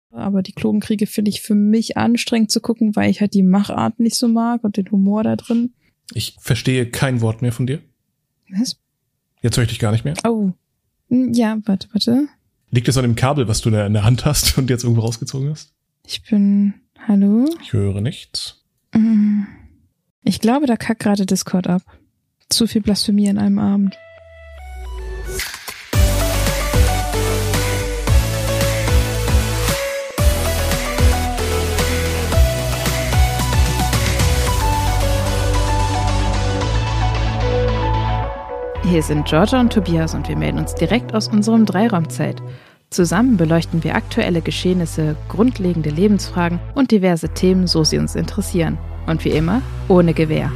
Aber die Klonkriege finde ich für mich anstrengend zu gucken, weil ich halt die Machart nicht so mag und den Humor da drin. Ich verstehe kein Wort mehr von dir. Was? Jetzt höre ich dich gar nicht mehr. Oh. Ja, warte. Liegt es an dem Kabel, was du da in der Hand hast und jetzt irgendwo rausgezogen hast? Hallo? Ich höre nichts. Ich glaube, da kackt gerade Discord ab. Zu viel Blasphemie an einem Abend. Hier sind Georgia und Tobias und wir melden uns direkt aus unserem Dreiraumzelt. Zusammen beleuchten wir aktuelle Geschehnisse, grundlegende Lebensfragen und diverse Themen, so sie uns interessieren. Und wie immer, ohne Gewehr.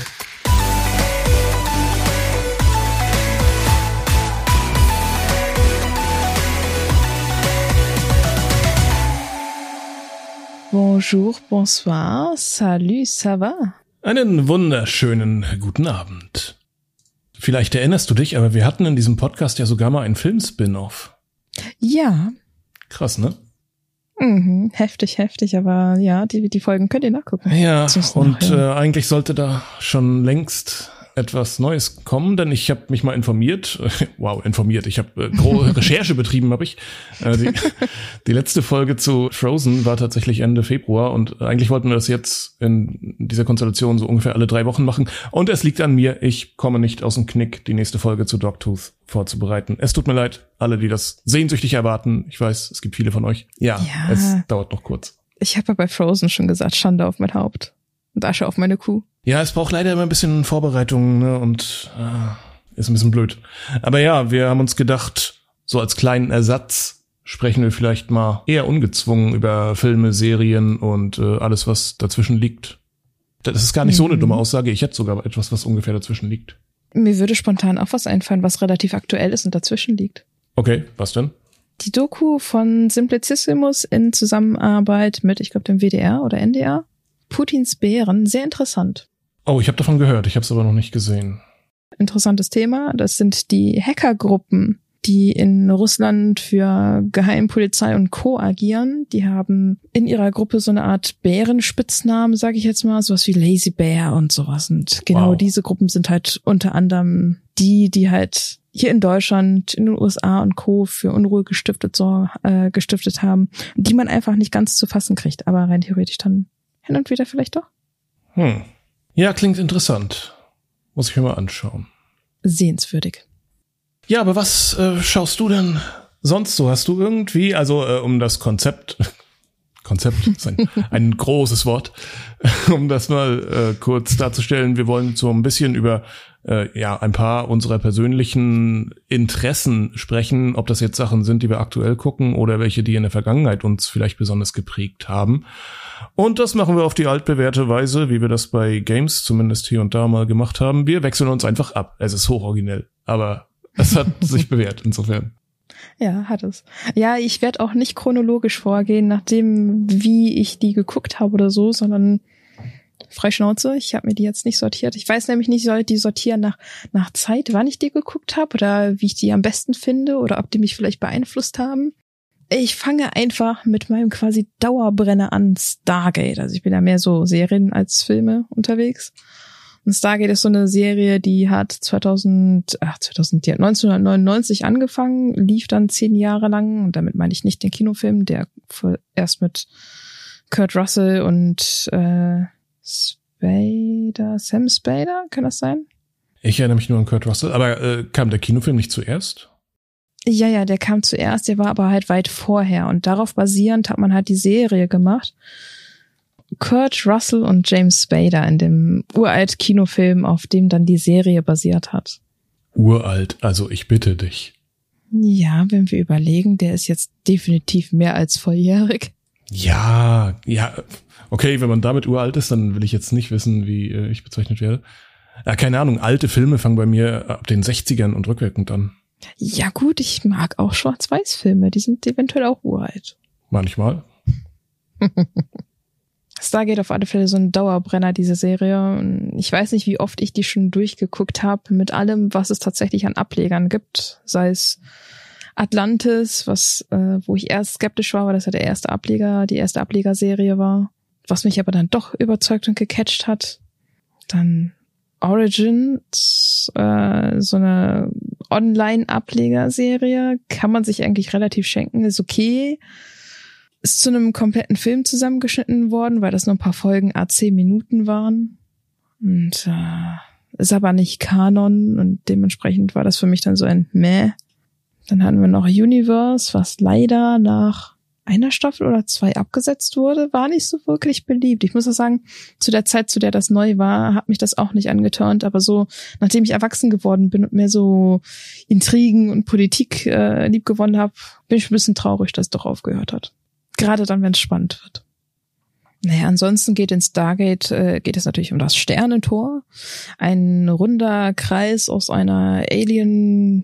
Bonjour, bonsoir, salut, ça va? Einen wunderschönen guten Abend. Vielleicht erinnerst du dich, aber wir hatten in diesem Podcast ja sogar mal einen Film-Spin-Off. Ja. Krass, ne? Heftig, aber ja, die Folgen könnt ihr nachgucken. Ja, und eigentlich sollte da schon längst etwas Neues kommen, denn ich habe mich mal informiert. Ich habe Recherche betrieben, habe ich. Die letzte Folge zu Frozen war tatsächlich Ende Februar und eigentlich wollten wir das jetzt in dieser Konstellation so ungefähr alle 3 Wochen machen. Und es liegt an mir, ich komme nicht aus dem Knick, die nächste Folge zu Dogtooth vorzubereiten. Es tut mir leid, alle, die das sehnsüchtig erwarten. Ich weiß, es gibt viele von euch. Ja, es dauert noch kurz. Ich habe ja bei Frozen schon gesagt, Schande auf mein Haupt und Asche auf meine Kuh. Ja, es braucht leider immer ein bisschen Vorbereitung, ne, und ist ein bisschen blöd. Aber ja, wir haben uns gedacht, so als kleinen Ersatz sprechen wir vielleicht mal eher ungezwungen über Filme, Serien und alles, was dazwischen liegt. Das ist gar nicht so eine dumme Aussage. Ich hätte sogar etwas, was ungefähr dazwischen liegt. Mir würde spontan auch was einfallen, was relativ aktuell ist und dazwischen liegt. Okay, was denn? Die Doku von Simplicissimus in Zusammenarbeit mit, ich glaube, dem WDR oder NDR. Putins Bären, sehr interessant. Oh, ich habe davon gehört, ich habe es aber noch nicht gesehen. Interessantes Thema, das sind die Hackergruppen, die in Russland für Geheimpolizei und Co. agieren. Die haben in ihrer Gruppe so eine Art Bärenspitznamen, sage ich jetzt mal, sowas wie Lazy Bear und sowas. Und genau diese Gruppen sind halt unter anderem die halt hier in Deutschland, in den USA und Co. für Unruhe gestiftet haben, die man einfach nicht ganz zu fassen kriegt, aber rein theoretisch dann hin und wieder vielleicht doch. Ja, klingt interessant. Muss ich mir mal anschauen. Sehenswürdig. Ja, aber was schaust du denn sonst so? Hast du irgendwie, also um das Konzept ist ein großes Wort, um das mal kurz darzustellen, wir wollen so ein bisschen über ein paar unserer persönlichen Interessen sprechen, ob das jetzt Sachen sind, die wir aktuell gucken oder welche, die in der Vergangenheit uns vielleicht besonders geprägt haben. Und das machen wir auf die altbewährte Weise, wie wir das bei Games zumindest hier und da mal gemacht haben. Wir wechseln uns einfach ab. Es ist hochoriginell, aber es hat sich bewährt insofern. Ja, hat es. Ja, ich werde auch nicht chronologisch vorgehen, nachdem wie ich die geguckt habe oder so, sondern frei Schnauze. Ich habe mir die jetzt nicht sortiert. Ich weiß nämlich nicht, soll ich die sortieren nach Zeit, wann ich die geguckt habe oder wie ich die am besten finde oder ob die mich vielleicht beeinflusst haben. Ich fange einfach mit meinem quasi Dauerbrenner an, Stargate. Also ich bin ja mehr so Serien als Filme unterwegs. Und Stargate ist so eine Serie, die hat 1999 angefangen, lief dann 10 Jahre lang. Und damit meine ich nicht den Kinofilm, der erst mit Kurt Russell und Sam Spader, kann das sein? Ich erinnere mich nur an Kurt Russell, aber kam der Kinofilm nicht zuerst? Ja, der kam zuerst, der war aber halt weit vorher und darauf basierend hat man halt die Serie gemacht. Kurt Russell und James Spader in dem uralt Kinofilm, auf dem dann die Serie basiert hat. Uralt, also ich bitte dich. Ja, wenn wir überlegen, der ist jetzt definitiv mehr als volljährig. Ja, okay, wenn man damit uralt ist, dann will ich jetzt nicht wissen, wie ich bezeichnet werde. Ja, keine Ahnung, alte Filme fangen bei mir ab den 60ern und rückwirkend an. Ja gut, ich mag auch Schwarz-Weiß-Filme, die sind eventuell auch uralt. Manchmal. Stargate auf alle Fälle so ein Dauerbrenner, diese Serie. Ich weiß nicht, wie oft ich die schon durchgeguckt habe, mit allem, was es tatsächlich an Ablegern gibt. Sei es Atlantis, wo ich erst skeptisch war, weil das ja die erste Ablegerserie war, was mich aber dann doch überzeugt und gecatcht hat. Dann Origins, so eine Online-Ablegerserie, kann man sich eigentlich relativ schenken, ist okay. Ist zu einem kompletten Film zusammengeschnitten worden, weil das nur ein paar Folgen 10 Minuten waren. Und ist aber nicht Kanon und dementsprechend war das für mich dann so ein Meh. Dann hatten wir noch Universe, was leider nach einer Staffel oder 2 abgesetzt wurde, war nicht so wirklich beliebt. Ich muss auch sagen, zu der Zeit, zu der das neu war, hat mich das auch nicht angeturnt, aber so, nachdem ich erwachsen geworden bin und mehr so Intrigen und Politik lieb gewonnen habe, bin ich ein bisschen traurig, dass es doch aufgehört hat. Gerade dann, wenn es spannend wird. Naja, ansonsten geht es natürlich um das Sternentor. Ein runder Kreis aus irgendeinem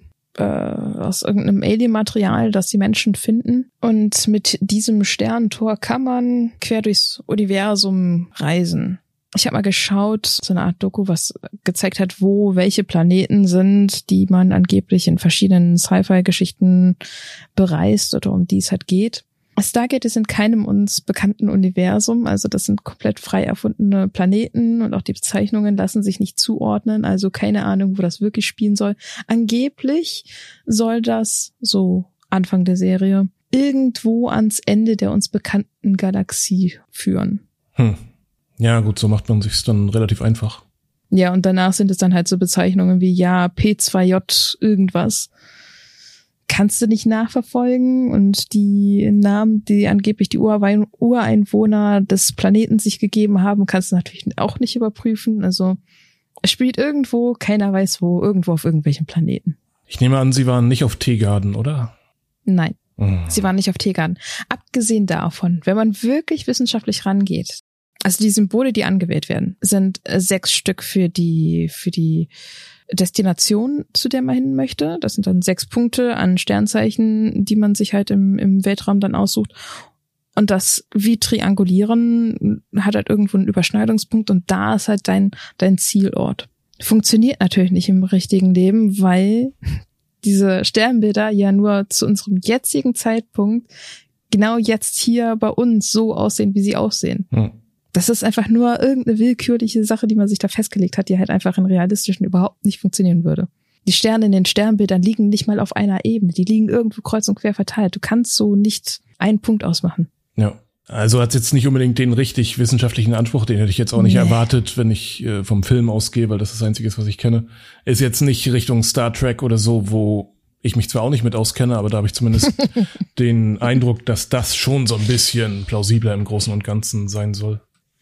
Alien-Material, das die Menschen finden. Und mit diesem Sternentor kann man quer durchs Universum reisen. Ich habe mal geschaut, so eine Art Doku, was gezeigt hat, wo welche Planeten sind, die man angeblich in verschiedenen Sci-Fi-Geschichten bereist oder um die es halt geht. Stargate ist in keinem uns bekannten Universum, also das sind komplett frei erfundene Planeten und auch die Bezeichnungen lassen sich nicht zuordnen, also keine Ahnung, wo das wirklich spielen soll. Angeblich soll das, so Anfang der Serie, irgendwo ans Ende der uns bekannten Galaxie führen. Ja gut, so macht man sich's dann relativ einfach. Ja, und danach sind es dann halt so Bezeichnungen wie P2J irgendwas. Kannst du nicht nachverfolgen und die Namen, die angeblich die Ureinwohner des Planeten sich gegeben haben, kannst du natürlich auch nicht überprüfen. Also es spielt irgendwo, keiner weiß wo, irgendwo auf irgendwelchen Planeten. Ich nehme an, Sie waren nicht auf Teegarden, oder? Nein, Sie waren nicht auf Teegarden. Abgesehen davon, wenn man wirklich wissenschaftlich rangeht, also die Symbole, die angewählt werden, sind 6 Stück für die Destination, zu der man hin möchte. Das sind dann 6 Punkte an Sternzeichen, die man sich halt im Weltraum dann aussucht. Und das wie Triangulieren hat halt irgendwo einen Überschneidungspunkt und da ist halt dein Zielort. Funktioniert natürlich nicht im richtigen Leben, weil diese Sternbilder ja nur zu unserem jetzigen Zeitpunkt genau jetzt hier bei uns so aussehen, wie sie aussehen. Das ist einfach nur irgendeine willkürliche Sache, die man sich da festgelegt hat, die halt einfach in realistischen überhaupt nicht funktionieren würde. Die Sterne in den Sternbildern liegen nicht mal auf einer Ebene. Die liegen irgendwo kreuz und quer verteilt. Du kannst so nicht einen Punkt ausmachen. Ja, also hat es jetzt nicht unbedingt den richtig wissenschaftlichen Anspruch, den hätte ich jetzt auch nicht erwartet, wenn ich vom Film ausgehe, weil das das Einzige ist, was ich kenne. Ist jetzt nicht Richtung Star Trek oder so, wo ich mich zwar auch nicht mit auskenne, aber da habe ich zumindest den Eindruck, dass das schon so ein bisschen plausibler im Großen und Ganzen sein soll.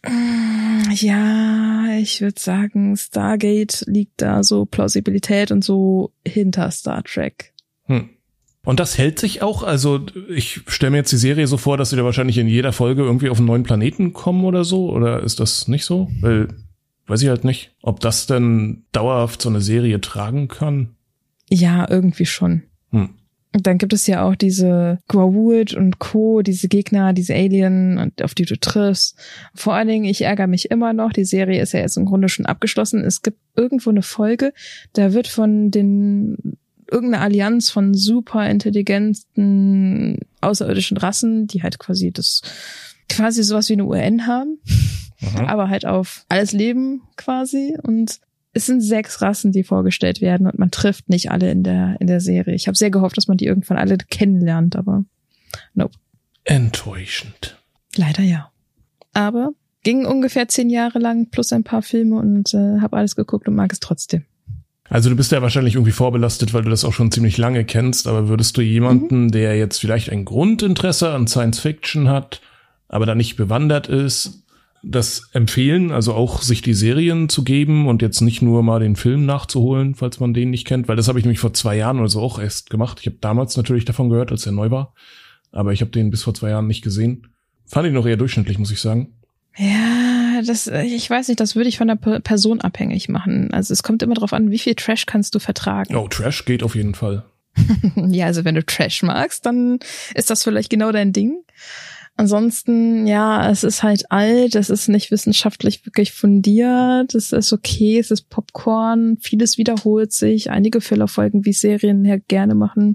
Ja, ich würde sagen, Stargate liegt da so Plausibilität und so hinter Star Trek. Und das hält sich auch? Also ich stelle mir jetzt die Serie so vor, dass sie da wahrscheinlich in jeder Folge irgendwie auf einen neuen Planeten kommen oder so. Oder ist das nicht so? Weil, weiß ich halt nicht, ob das denn dauerhaft so eine Serie tragen kann. Ja, irgendwie schon. Und dann gibt es ja auch diese Goa'uld und Co., diese Gegner, diese Alien, auf die du triffst. Vor allen Dingen, ich ärgere mich immer noch, die Serie ist ja jetzt im Grunde schon abgeschlossen. Es gibt irgendwo eine Folge, da wird von irgendeine Allianz von super intelligenten außerirdischen Rassen, die halt quasi sowas wie eine UN haben, aber halt auf alles Leben quasi. Und es sind 6 Rassen, die vorgestellt werden und man trifft nicht alle in der Serie. Ich habe sehr gehofft, dass man die irgendwann alle kennenlernt, aber nope. Enttäuschend. Leider ja. Aber ging ungefähr 10 Jahre lang plus ein paar Filme und habe alles geguckt und mag es trotzdem. Also du bist ja wahrscheinlich irgendwie vorbelastet, weil du das auch schon ziemlich lange kennst, aber würdest du jemanden, der jetzt vielleicht ein Grundinteresse an Science Fiction hat, aber da nicht bewandert ist, das empfehlen, also auch sich die Serien zu geben und jetzt nicht nur mal den Film nachzuholen, falls man den nicht kennt, weil das habe ich nämlich vor 2 Jahren oder so auch erst gemacht. Ich habe damals natürlich davon gehört, als er neu war, aber ich habe den bis vor 2 Jahren nicht gesehen. Fand ich noch eher durchschnittlich, muss ich sagen. Ja, ich weiß nicht, das würde ich von der Person abhängig machen. Also es kommt immer darauf an, wie viel Trash kannst du vertragen. Oh, Trash geht auf jeden Fall. Ja, also wenn du Trash magst, dann ist das vielleicht genau dein Ding. Ansonsten, ja, es ist halt alt, es ist nicht wissenschaftlich wirklich fundiert, es ist okay, es ist Popcorn, vieles wiederholt sich, einige Fehlerfolgen, wie Serien gerne machen.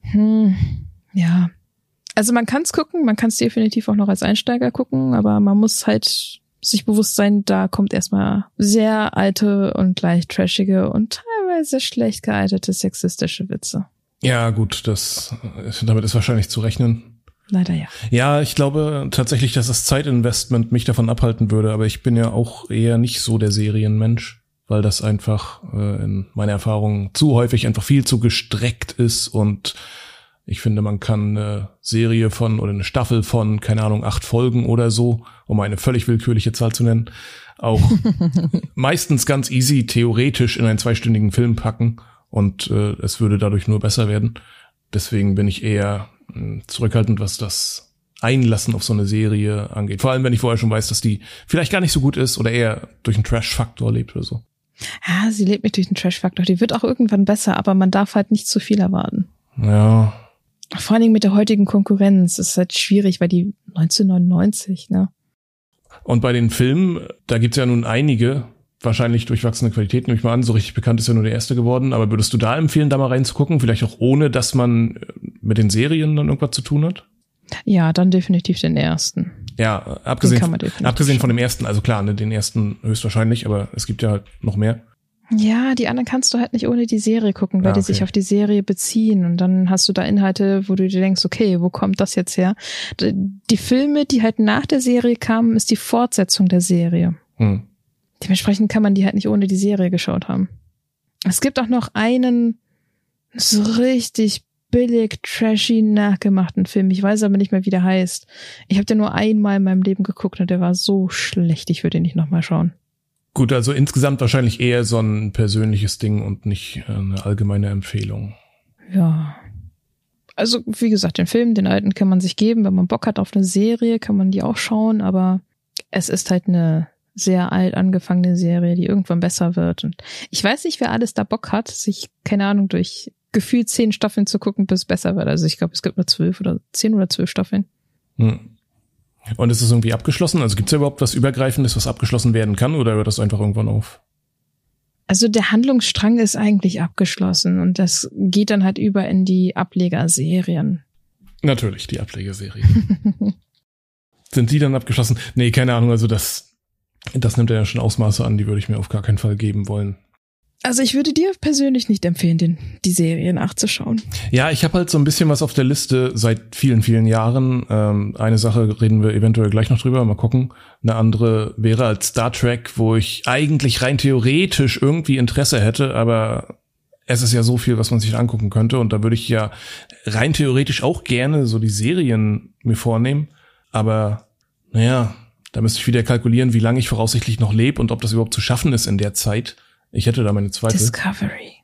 Ja. Also man kann es gucken, man kann es definitiv auch noch als Einsteiger gucken, aber man muss halt sich bewusst sein, da kommt erstmal sehr alte und leicht trashige und teilweise schlecht gealtete sexistische Witze. Ja, gut, damit ist wahrscheinlich zu rechnen. Leider ja. Ja, ich glaube tatsächlich, dass das Zeitinvestment mich davon abhalten würde, aber ich bin ja auch eher nicht so der Serienmensch, weil das einfach in meiner Erfahrung zu häufig einfach viel zu gestreckt ist und ich finde, man kann eine Serie oder eine Staffel von, keine Ahnung, 8 Folgen oder so, um eine völlig willkürliche Zahl zu nennen, auch meistens ganz easy theoretisch in einen 2-stündigen Film packen und es würde dadurch nur besser werden. Deswegen bin ich eher zurückhaltend, was das Einlassen auf so eine Serie angeht. Vor allem, wenn ich vorher schon weiß, dass die vielleicht gar nicht so gut ist oder eher durch einen Trash-Faktor lebt oder so. Ja, sie lebt nicht durch den Trash-Faktor. Die wird auch irgendwann besser, aber man darf halt nicht zu viel erwarten. Ja. Vor allen Dingen mit der heutigen Konkurrenz ist halt schwierig, weil die 1999, ne? Und bei den Filmen, da gibt's ja nun einige, wahrscheinlich durchwachsene Qualität, nehme ich mal an, so richtig bekannt ist ja nur der erste geworden, aber würdest du da empfehlen, da mal reinzugucken? Vielleicht auch ohne, dass man mit den Serien dann irgendwas zu tun hat? Ja, dann definitiv den ersten. Ja, abgesehen von dem ersten, also klar, ne, den ersten höchstwahrscheinlich, aber es gibt ja halt noch mehr. Ja, die anderen kannst du halt nicht ohne die Serie gucken, weil die sich auf die Serie beziehen und dann hast du da Inhalte, wo du dir denkst, okay, wo kommt das jetzt her? Die Filme, die halt nach der Serie kamen, ist die Fortsetzung der Serie. Dementsprechend kann man die halt nicht ohne die Serie geschaut haben. Es gibt auch noch einen so richtig billig, trashy, nachgemachten Film. Ich weiß aber nicht mehr, wie der heißt. Ich habe den nur einmal in meinem Leben geguckt und der war so schlecht, ich würde ihn nicht nochmal schauen. Gut, also insgesamt wahrscheinlich eher so ein persönliches Ding und nicht eine allgemeine Empfehlung. Ja. Also, wie gesagt, den Film, den alten kann man sich geben. Wenn man Bock hat auf eine Serie, kann man die auch schauen, aber es ist halt eine sehr alt angefangene Serie, die irgendwann besser wird. Und ich weiß nicht, wer alles da Bock hat, sich, keine Ahnung, durch gefühlt 10 Staffeln zu gucken, bis es besser wird. Also ich glaube, es gibt nur 10 oder 12 Staffeln. Und ist es irgendwie abgeschlossen? Also gibt es ja überhaupt was Übergreifendes, was abgeschlossen werden kann, oder hört das einfach irgendwann auf? Also der Handlungsstrang ist eigentlich abgeschlossen und das geht dann halt über in die Ablegerserien. Natürlich, die Ablegerserien. Sind die dann abgeschlossen? Nee, keine Ahnung, also das nimmt ja schon Ausmaße an, die würde ich mir auf gar keinen Fall geben wollen. Also ich würde dir persönlich nicht empfehlen, die Serie nachzuschauen. Ja, ich habe halt so ein bisschen was auf der Liste seit vielen, vielen Jahren. Eine Sache reden wir eventuell gleich noch drüber, mal gucken. Eine andere wäre als Star Trek, wo ich eigentlich rein theoretisch irgendwie Interesse hätte, aber es ist ja so viel, was man sich angucken könnte. Und da würde ich ja rein theoretisch auch gerne so die Serien mir vornehmen. Aber naja, da müsste ich wieder kalkulieren, wie lange ich voraussichtlich noch lebe und ob das überhaupt zu schaffen ist in der Zeit. Ich hätte da meine Zweifel. Discovery.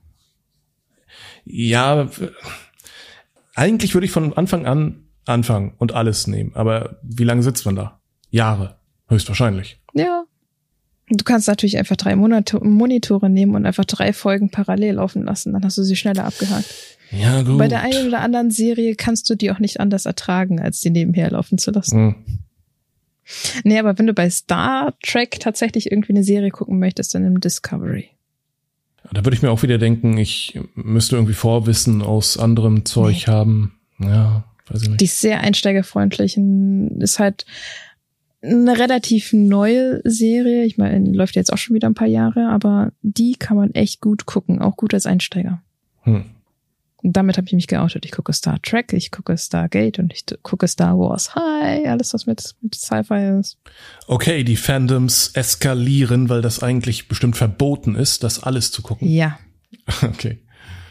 Ja, eigentlich würde ich von Anfang an anfangen und alles nehmen. Aber wie lange sitzt man da? Jahre, höchstwahrscheinlich. Ja. Du kannst natürlich einfach 3 Monitore nehmen und einfach 3 Folgen parallel laufen lassen. Dann hast du sie schneller abgehakt. Ja, gut. Bei der einen oder anderen Serie kannst du die auch nicht anders ertragen, als die nebenher laufen zu lassen. Nee, aber wenn du bei Star Trek tatsächlich irgendwie eine Serie gucken möchtest, dann nimm Discovery. Da würde ich mir auch wieder denken, ich müsste irgendwie Vorwissen aus anderem Zeug haben. Ja, weiß ich nicht. Die ist sehr einsteigerfreundlich. Ist halt eine relativ neue Serie. Ich meine, läuft jetzt auch schon wieder ein paar Jahre, aber die kann man echt gut gucken, auch gut als Einsteiger. Und damit habe ich mich geoutet. Ich gucke Star Trek, ich gucke Stargate und ich gucke Star Wars. Hi, alles, was mit Sci-Fi ist. Okay, die Fandoms eskalieren, weil das eigentlich bestimmt verboten ist, das alles zu gucken. Ja. Okay.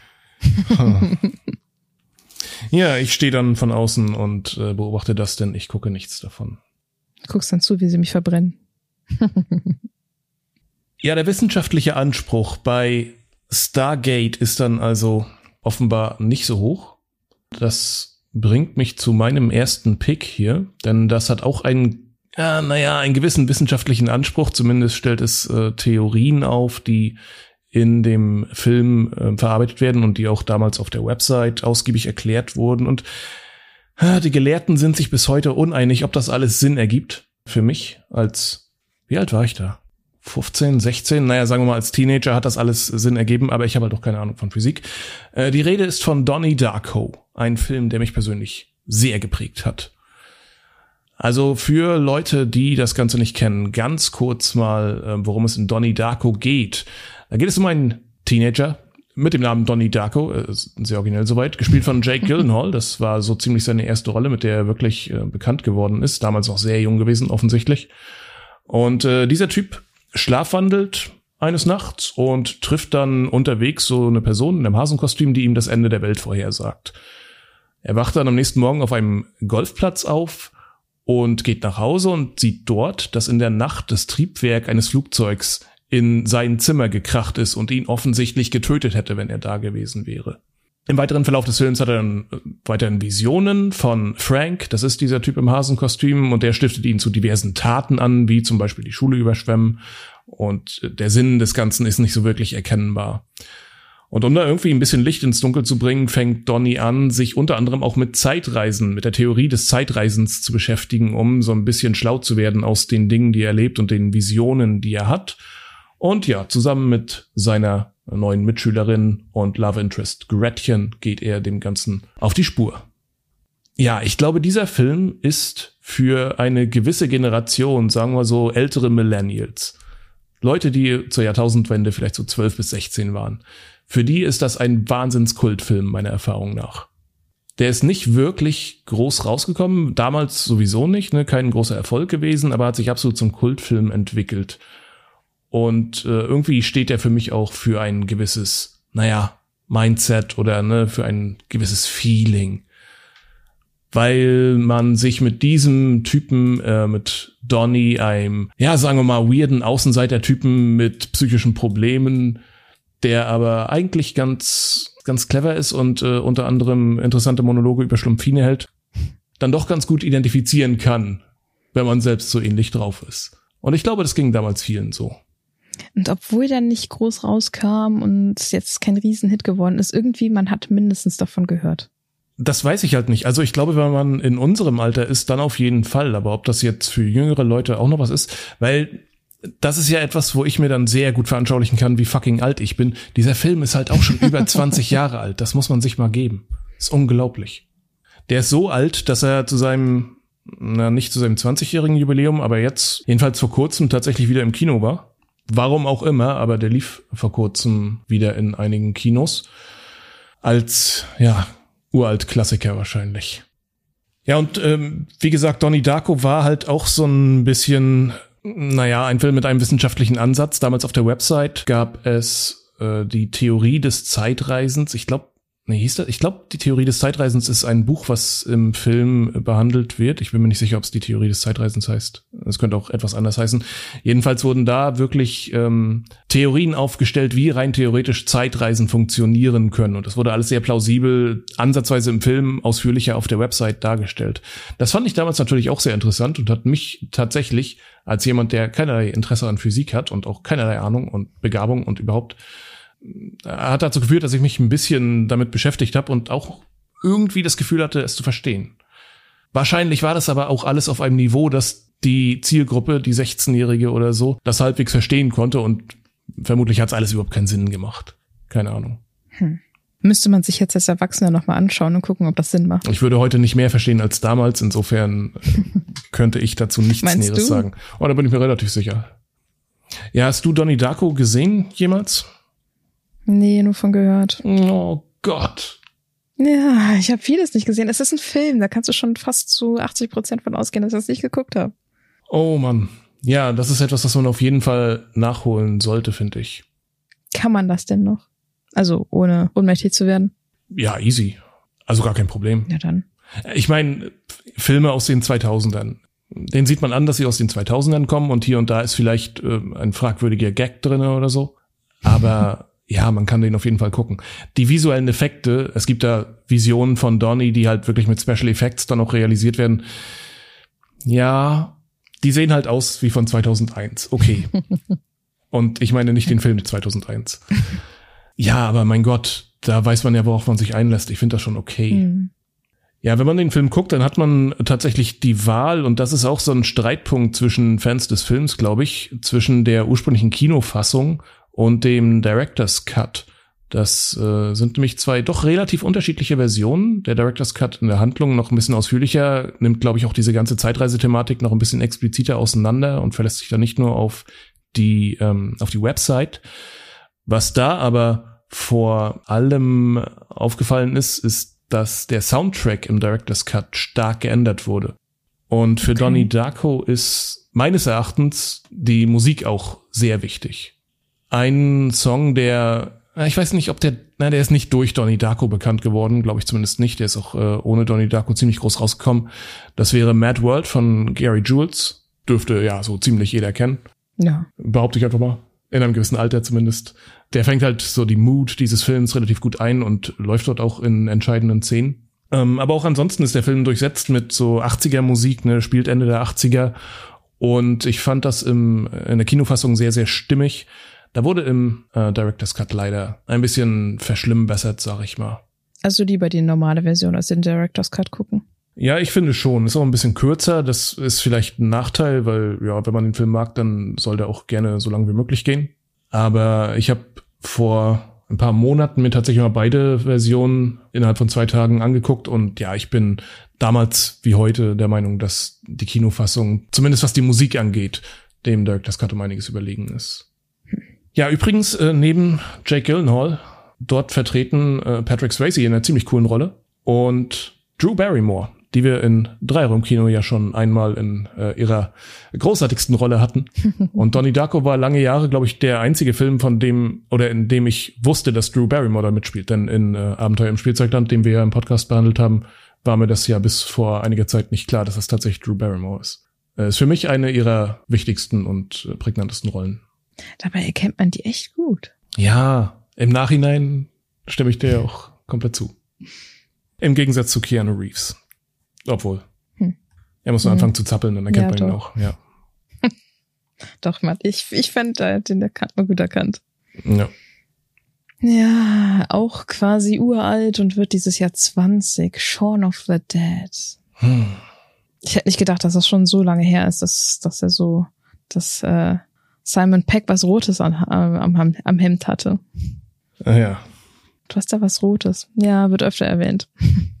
Ja, ich stehe dann von außen und beobachte das, denn ich gucke nichts davon. Du guckst dann zu, wie sie mich verbrennen. Ja, der wissenschaftliche Anspruch bei Stargate ist dann also offenbar nicht so hoch. Das bringt mich zu meinem ersten Pick hier, denn das hat auch einen gewissen wissenschaftlichen Anspruch. Zumindest stellt es Theorien auf, die in dem Film verarbeitet werden und die auch damals auf der Website ausgiebig erklärt wurden. Und die Gelehrten sind sich bis heute uneinig, ob das alles Sinn ergibt. Für mich wie alt war ich da? 15, 16, naja, sagen wir mal, als Teenager hat das alles Sinn ergeben, aber ich habe halt doch keine Ahnung von Physik. Die Rede ist von Donnie Darko, ein Film, der mich persönlich sehr geprägt hat. Also für Leute, die das Ganze nicht kennen, ganz kurz mal, worum es in Donnie Darko geht. Da geht es um einen Teenager mit dem Namen Donnie Darko, ist sehr originell soweit, gespielt von Jake Gyllenhaal. Das war so ziemlich seine erste Rolle, mit der er wirklich bekannt geworden ist. Damals noch sehr jung gewesen, offensichtlich. Und dieser Typ schlafwandelt eines Nachts und trifft dann unterwegs so eine Person in einem Hasenkostüm, die ihm das Ende der Welt vorhersagt. Er wacht dann am nächsten Morgen auf einem Golfplatz auf und geht nach Hause und sieht dort, dass in der Nacht das Triebwerk eines Flugzeugs in sein Zimmer gekracht ist und ihn offensichtlich getötet hätte, wenn er da gewesen wäre. Im weiteren Verlauf des Films hat er dann weiterhin Visionen von Frank, das ist dieser Typ im Hasenkostüm, und der stiftet ihn zu diversen Taten an, wie zum Beispiel die Schule überschwemmen, und der Sinn des Ganzen ist nicht so wirklich erkennbar. Und um da irgendwie ein bisschen Licht ins Dunkel zu bringen, fängt Donnie an, sich unter anderem auch mit Zeitreisen, mit der Theorie des Zeitreisens zu beschäftigen, um so ein bisschen schlau zu werden aus den Dingen, die er erlebt und den Visionen, die er hat. Und ja, zusammen mit seiner neuen Mitschülerin und Love Interest Gretchen geht er dem Ganzen auf die Spur. Ja, ich glaube, dieser Film ist für eine gewisse Generation, sagen wir so ältere Millennials, Leute, die zur Jahrtausendwende vielleicht so 12 bis 16 waren, für die ist das ein Wahnsinnskultfilm, meiner Erfahrung nach. Der ist nicht wirklich groß rausgekommen, damals sowieso nicht, kein großer Erfolg gewesen, aber hat sich absolut zum Kultfilm entwickelt. Und irgendwie steht er für mich auch für ein gewisses, Mindset oder für ein gewisses Feeling. Weil man sich mit diesem Typen, mit Donnie, einem, sagen wir mal, weirden Außenseiter-Typen mit psychischen Problemen, der aber eigentlich ganz clever ist und unter anderem interessante Monologe über Schlumpfine hält, dann doch ganz gut identifizieren kann, wenn man selbst so ähnlich drauf ist. Und ich glaube, das ging damals vielen so. Und obwohl der nicht groß rauskam und jetzt kein Riesenhit geworden ist, irgendwie, man hat mindestens davon gehört. Das weiß ich halt nicht. Also ich glaube, wenn man in unserem Alter ist, dann auf jeden Fall. Aber ob das jetzt für jüngere Leute auch noch was ist, weil das ist ja etwas, wo ich mir dann sehr gut veranschaulichen kann, wie fucking alt ich bin. Dieser Film ist halt auch schon über 20 Jahre alt. Das muss man sich mal geben. Ist unglaublich. Der ist so alt, dass er zu seinem, nicht zu seinem 20-jährigen Jubiläum, aber jetzt, jedenfalls vor kurzem, tatsächlich wieder im Kino war. Warum auch immer, aber der lief vor kurzem wieder in einigen Kinos. Als, uralt Klassiker wahrscheinlich. Ja, und wie gesagt, Donnie Darko war halt auch so ein bisschen, ein Film mit einem wissenschaftlichen Ansatz. Damals auf der Website gab es die Theorie des Zeitreisens. Ich glaube, die Theorie des Zeitreisens ist ein Buch, was im Film behandelt wird. Ich bin mir nicht sicher, ob es die Theorie des Zeitreisens heißt. Es könnte auch etwas anders heißen. Jedenfalls wurden da wirklich Theorien aufgestellt, wie rein theoretisch Zeitreisen funktionieren können. Und das wurde alles sehr plausibel, ansatzweise im Film, ausführlicher auf der Website dargestellt. Das fand ich damals natürlich auch sehr interessant und hat mich tatsächlich als jemand, der keinerlei Interesse an Physik hat und auch keinerlei Ahnung und Begabung und überhaupt, hat dazu geführt, dass ich mich ein bisschen damit beschäftigt habe und auch irgendwie das Gefühl hatte, es zu verstehen. Wahrscheinlich war das aber auch alles auf einem Niveau, dass die Zielgruppe, die 16-Jährige oder so, das halbwegs verstehen konnte und vermutlich hat es alles überhaupt keinen Sinn gemacht. Keine Ahnung. Müsste man sich jetzt als Erwachsener nochmal anschauen und gucken, ob das Sinn macht. Ich würde heute nicht mehr verstehen als damals, insofern könnte ich dazu nichts Näheres sagen. Oh, da bin ich mir relativ sicher. Ja, hast du Donnie Darko gesehen jemals? Nee, nur von gehört. Oh Gott. Ja, ich habe vieles nicht gesehen. Es ist ein Film, da kannst du schon fast zu 80% von ausgehen, dass ich das nicht geguckt habe. Oh Mann. Ja, das ist etwas, was man auf jeden Fall nachholen sollte, finde ich. Kann man das denn noch? Also ohne ohnmächtig zu werden? Ja, easy. Also gar kein Problem. Ja, dann. Ich meine, Filme aus den 2000ern. Den sieht man an, dass sie aus den 2000ern kommen und hier und da ist vielleicht ein fragwürdiger Gag drin oder so. Aber ja, man kann den auf jeden Fall gucken. Die visuellen Effekte, es gibt da Visionen von Donnie, die halt wirklich mit Special Effects dann auch realisiert werden. Ja, die sehen halt aus wie von 2001. Okay. Und ich meine nicht den Film 2001. Ja, aber mein Gott, da weiß man ja, worauf man sich einlässt. Ich finde das schon okay. Ja, wenn man den Film guckt, dann hat man tatsächlich die Wahl, und das ist auch so ein Streitpunkt zwischen Fans des Films, glaube ich, zwischen der ursprünglichen Kinofassung und dem Director's Cut. Das sind nämlich zwei doch relativ unterschiedliche Versionen. Der Director's Cut in der Handlung noch ein bisschen ausführlicher, nimmt, glaube ich, auch diese ganze Zeitreisethematik noch ein bisschen expliziter auseinander und verlässt sich da nicht nur auf die Website. Was da aber vor allem aufgefallen ist, dass der Soundtrack im Director's Cut stark geändert wurde. Und für Donnie Darko ist meines Erachtens die Musik auch sehr wichtig. Ein Song, ich weiß nicht, der ist nicht durch Donnie Darko bekannt geworden, glaube ich zumindest nicht. Der ist auch ohne Donnie Darko ziemlich groß rausgekommen. Das wäre Mad World von Gary Jules. Dürfte ja so ziemlich jeder kennen. Ja. Behaupte ich einfach mal. In einem gewissen Alter zumindest. Der fängt halt so die Mood dieses Films relativ gut ein und läuft dort auch in entscheidenden Szenen. Aber auch ansonsten ist der Film durchsetzt mit so 80er Musik, ne, spielt Ende der 80er. Und ich fand das in der Kinofassung sehr, sehr stimmig. Da wurde im Director's Cut leider ein bisschen verschlimmbessert, sag ich mal. Also lieber die normale Version als den Director's Cut gucken? Ja, ich finde schon. Ist auch ein bisschen kürzer. Das ist vielleicht ein Nachteil, weil, ja, wenn man den Film mag, dann soll der auch gerne so lange wie möglich gehen. Aber ich habe vor ein paar Monaten mir tatsächlich mal beide Versionen innerhalb von 2 Tagen angeguckt. Und ja, ich bin damals wie heute der Meinung, dass die Kinofassung, zumindest was die Musik angeht, dem Director's Cut um einiges überlegen ist. Ja, übrigens, neben Jake Gyllenhaal, dort vertreten Patrick Swayze in einer ziemlich coolen Rolle und Drew Barrymore, die wir in 3 im Kino ja schon einmal in ihrer großartigsten Rolle hatten. Und Donnie Darko war lange Jahre, glaube ich, der einzige Film, in dem ich wusste, dass Drew Barrymore da mitspielt. Denn in Abenteuer im Spielzeugland, den wir ja im Podcast behandelt haben, war mir das ja bis vor einiger Zeit nicht klar, dass das tatsächlich Drew Barrymore ist. Ist für mich eine ihrer wichtigsten und prägnantesten Rollen. Dabei erkennt man die echt gut. Ja, im Nachhinein stimme ich dir ja auch komplett zu. Im Gegensatz zu Keanu Reeves. Obwohl. Er muss nur anfangen zu zappeln, dann erkennt man ihn auch. Ja. Doch, Mann, ich fand den erkannt man gut erkannt. Ja. Ja, auch quasi uralt und wird dieses Jahr 20. Shaun of the Dead. Ich hätte nicht gedacht, dass das schon so lange her ist, dass er so, dass Simon Pegg was Rotes am Hemd hatte. Ah, ja. Du hast da was Rotes. Ja, wird öfter erwähnt.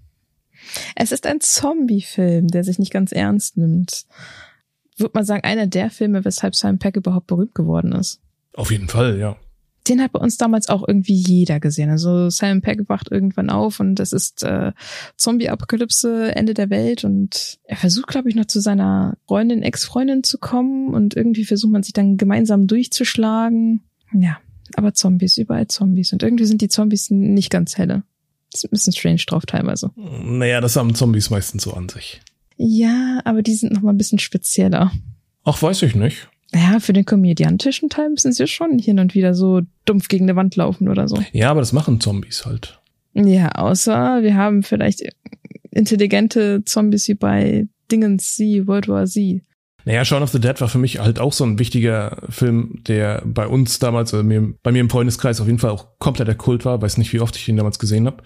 Es ist ein Zombie-Film, der sich nicht ganz ernst nimmt. Würde man sagen, einer der Filme, weshalb Simon Pegg überhaupt berühmt geworden ist. Auf jeden Fall, ja. Den hat bei uns damals auch irgendwie jeder gesehen. Also Simon Pegg wacht irgendwann auf und es ist Zombie-Apokalypse, Ende der Welt und er versucht, glaube ich, noch zu seiner Ex-Freundin zu kommen und irgendwie versucht man sich dann gemeinsam durchzuschlagen. Ja, aber Zombies, überall Zombies und irgendwie sind die Zombies nicht ganz helle. Das ist ein bisschen strange drauf teilweise. Naja, das haben Zombies meistens so an sich. Ja, aber die sind noch mal ein bisschen spezieller. Ach, weiß ich nicht. Ja, für den komödiantischen Teil müssen sie schon hin und wieder so dumpf gegen eine Wand laufen oder so. Ja, aber das machen Zombies halt. Ja, außer wir haben vielleicht intelligente Zombies wie bei Dingens Z, World War Z. Naja, Shaun of the Dead war für mich halt auch so ein wichtiger Film, der bei uns damals, bei mir im Freundeskreis auf jeden Fall auch kompletter Kult war. Weiß nicht, wie oft ich den damals gesehen habe.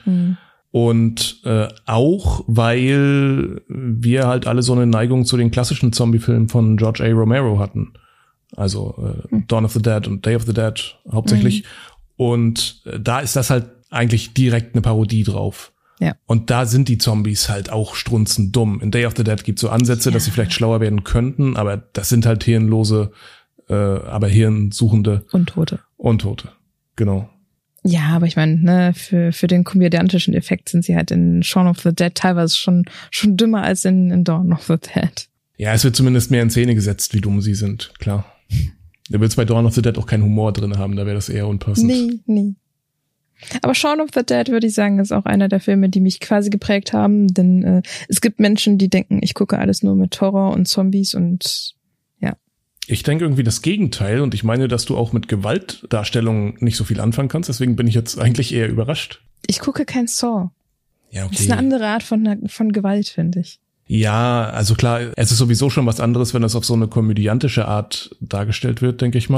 Und auch, weil wir halt alle so eine Neigung zu den klassischen Zombie-Filmen von George A. Romero hatten. Also Dawn of the Dead und Day of the Dead hauptsächlich. Und da ist das halt eigentlich direkt eine Parodie drauf. Ja. Und da sind die Zombies halt auch strunzend dumm. In Day of the Dead gibt es so Ansätze, dass sie vielleicht schlauer werden könnten, aber das sind halt hirnlose, aber hirnsuchende Untote. Genau. Ja, aber ich meine, ne, für den komödiantischen Effekt sind sie halt in Shaun of the Dead teilweise schon dümmer als in Dawn of the Dead. Ja, es wird zumindest mehr in Szene gesetzt, wie dumm sie sind, klar. Du willst bei Dawn of the Dead auch keinen Humor drin haben, da wäre das eher unpassend. Nee. Aber Shaun of the Dead, würde ich sagen, ist auch einer der Filme, die mich quasi geprägt haben, denn es gibt Menschen, die denken, ich gucke alles nur mit Horror und Zombies und ja. Ich denke irgendwie das Gegenteil und ich meine, dass du auch mit Gewaltdarstellungen nicht so viel anfangen kannst, deswegen bin ich jetzt eigentlich eher überrascht. Ich gucke kein Saw. Ja, okay. Das ist eine andere Art von Gewalt, finde ich. Ja, also klar, es ist sowieso schon was anderes, wenn das auf so eine komödiantische Art dargestellt wird, denke ich mal.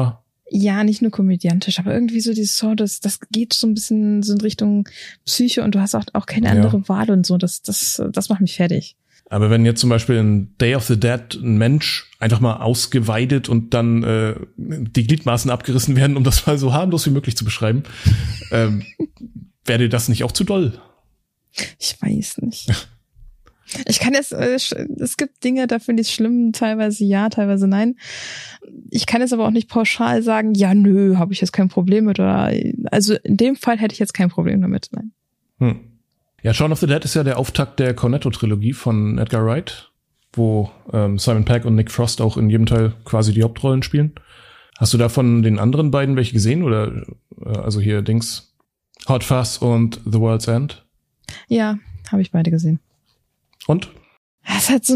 Ja, nicht nur komödiantisch, aber irgendwie so dieses so, das geht so ein bisschen so in Richtung Psyche und du hast auch keine andere Wahl und so. Das macht mich fertig. Aber wenn jetzt zum Beispiel in Day of the Dead ein Mensch einfach mal ausgeweidet und dann die Gliedmaßen abgerissen werden, um das mal so harmlos wie möglich zu beschreiben, wäre dir das nicht auch zu doll? Ich weiß nicht. Ich kann jetzt, es gibt Dinge, da finde ich es schlimm, teilweise ja, teilweise nein. Ich kann jetzt aber auch nicht pauschal sagen, ja, nö, habe ich jetzt kein Problem mit. Oder also in dem Fall hätte ich jetzt kein Problem damit, nein. Ja, Shaun of the Dead ist ja der Auftakt der Cornetto-Trilogie von Edgar Wright, wo Simon Pegg und Nick Frost auch in jedem Teil quasi die Hauptrollen spielen. Hast du da von den anderen beiden welche gesehen? Oder also hier Dings Hot Fuzz und The World's End? Ja, habe ich beide gesehen. Und? Das ist halt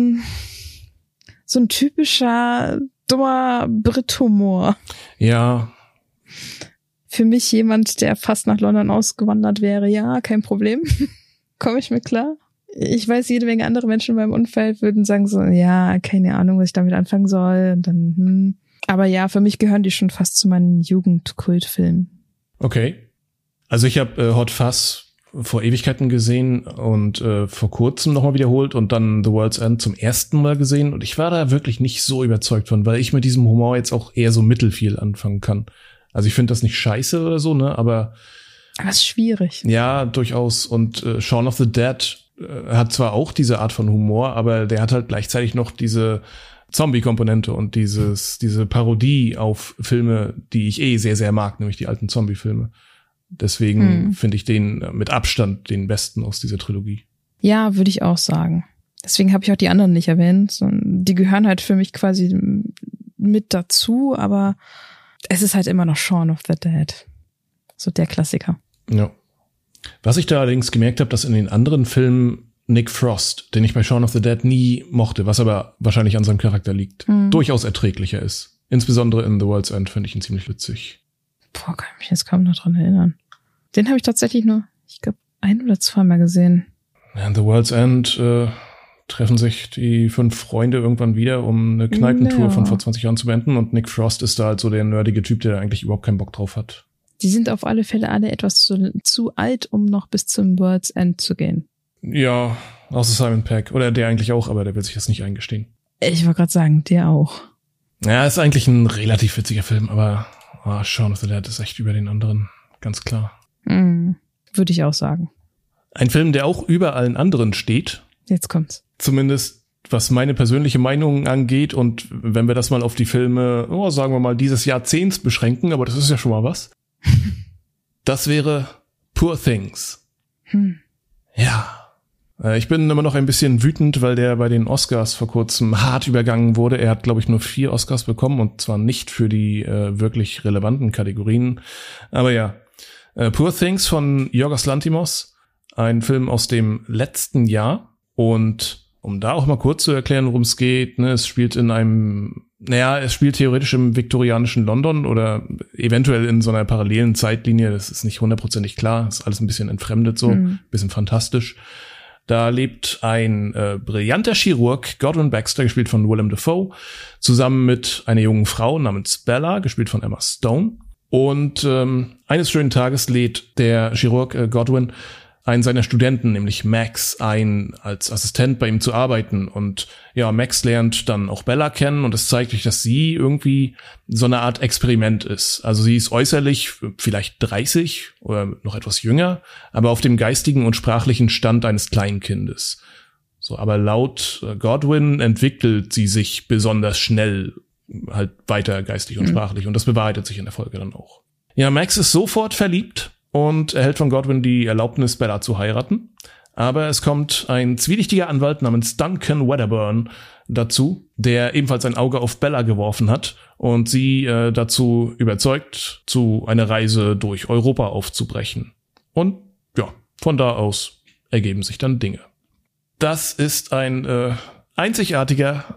so ein typischer, dummer Brit-Humor. Ja. Für mich jemand, der fast nach London ausgewandert wäre, ja, kein Problem. Komme ich mit klar. Ich weiß, jede Menge andere Menschen in meinem Umfeld würden sagen so, ja, keine Ahnung, was ich damit anfangen soll. Und dann, Aber ja, für mich gehören die schon fast zu meinen Jugendkultfilmen. Okay. Also ich habe Hot Fuzz vor Ewigkeiten gesehen und vor kurzem nochmal wiederholt und dann The World's End zum ersten Mal gesehen. Und ich war da wirklich nicht so überzeugt von, weil ich mit diesem Humor jetzt auch eher so mittelfiel anfangen kann. Also ich finde das nicht scheiße oder so, ne, aber es ist schwierig. Ja, durchaus. Und Shaun of the Dead hat zwar auch diese Art von Humor, aber der hat halt gleichzeitig noch diese Zombie-Komponente und diese Parodie auf Filme, die ich sehr, sehr mag, nämlich die alten Zombie-Filme. Deswegen finde ich den mit Abstand den besten aus dieser Trilogie. Ja, würde ich auch sagen. Deswegen habe ich auch die anderen nicht erwähnt. Die gehören halt für mich quasi mit dazu, aber es ist halt immer noch Shaun of the Dead. So der Klassiker. Ja. Was ich da allerdings gemerkt habe, dass in den anderen Filmen Nick Frost, den ich bei Shaun of the Dead nie mochte, was aber wahrscheinlich an seinem Charakter liegt, durchaus erträglicher ist. Insbesondere in The World's End finde ich ihn ziemlich witzig. Boah, kann ich mich jetzt kaum noch dran erinnern. Den habe ich tatsächlich nur, ich glaube, 1 oder 2 Mal gesehen. Ja, in The World's End treffen sich die 5 Freunde irgendwann wieder, um eine Kneipentour von vor 20 Jahren zu beenden. Und Nick Frost ist da halt so der nerdige Typ, der eigentlich überhaupt keinen Bock drauf hat. Die sind auf alle Fälle alle etwas zu alt, um noch bis zum World's End zu gehen. Ja, außer Simon Pegg. Oder der eigentlich auch, aber der will sich das nicht eingestehen. Ich wollte gerade sagen, der auch. Ja, ist eigentlich ein relativ witziger Film, aber Shaun of the Dead ist echt über den anderen, ganz klar. Würde ich auch sagen. Ein Film, der auch über allen anderen steht. Jetzt kommt's. Zumindest was meine persönliche Meinung angeht und wenn wir das mal auf die Filme, sagen wir mal, dieses Jahrzehnts beschränken, aber das ist ja schon mal was. Das wäre Poor Things. Ja. Ich bin immer noch ein bisschen wütend, weil der bei den Oscars vor kurzem hart übergangen wurde. Er hat, glaube ich, nur 4 Oscars bekommen und zwar nicht für die wirklich relevanten Kategorien. Aber ja, Poor Things von Yorgos Lanthimos, ein Film aus dem letzten Jahr. Und um da auch mal kurz zu erklären, worum es geht, ne, es spielt es spielt theoretisch im viktorianischen London oder eventuell in so einer parallelen Zeitlinie, das ist nicht 100% klar, ist alles ein bisschen entfremdet so, bisschen fantastisch. Da lebt ein brillanter Chirurg, Godwin Baxter, gespielt von Willem Dafoe, zusammen mit einer jungen Frau namens Bella, gespielt von Emma Stone. Und eines schönen Tages lädt der Chirurg Godwin einen seiner Studenten, nämlich Max, ein, als Assistent bei ihm zu arbeiten. Und ja, Max lernt dann auch Bella kennen und es zeigt sich, dass sie irgendwie so eine Art Experiment ist. Also sie ist äußerlich vielleicht 30 oder noch etwas jünger, aber auf dem geistigen und sprachlichen Stand eines Kleinkindes. So, aber laut Godwin entwickelt sie sich besonders schnell halt weiter geistig und sprachlich und das bewahrheitet sich in der Folge dann auch. Ja, Max ist sofort verliebt und erhält von Godwin die Erlaubnis, Bella zu heiraten. Aber es kommt ein zwielichtiger Anwalt namens Duncan Wedderburn dazu, der ebenfalls ein Auge auf Bella geworfen hat und sie dazu überzeugt, zu einer Reise durch Europa aufzubrechen. Und ja, von da aus ergeben sich dann Dinge. Das ist ein einzigartiger,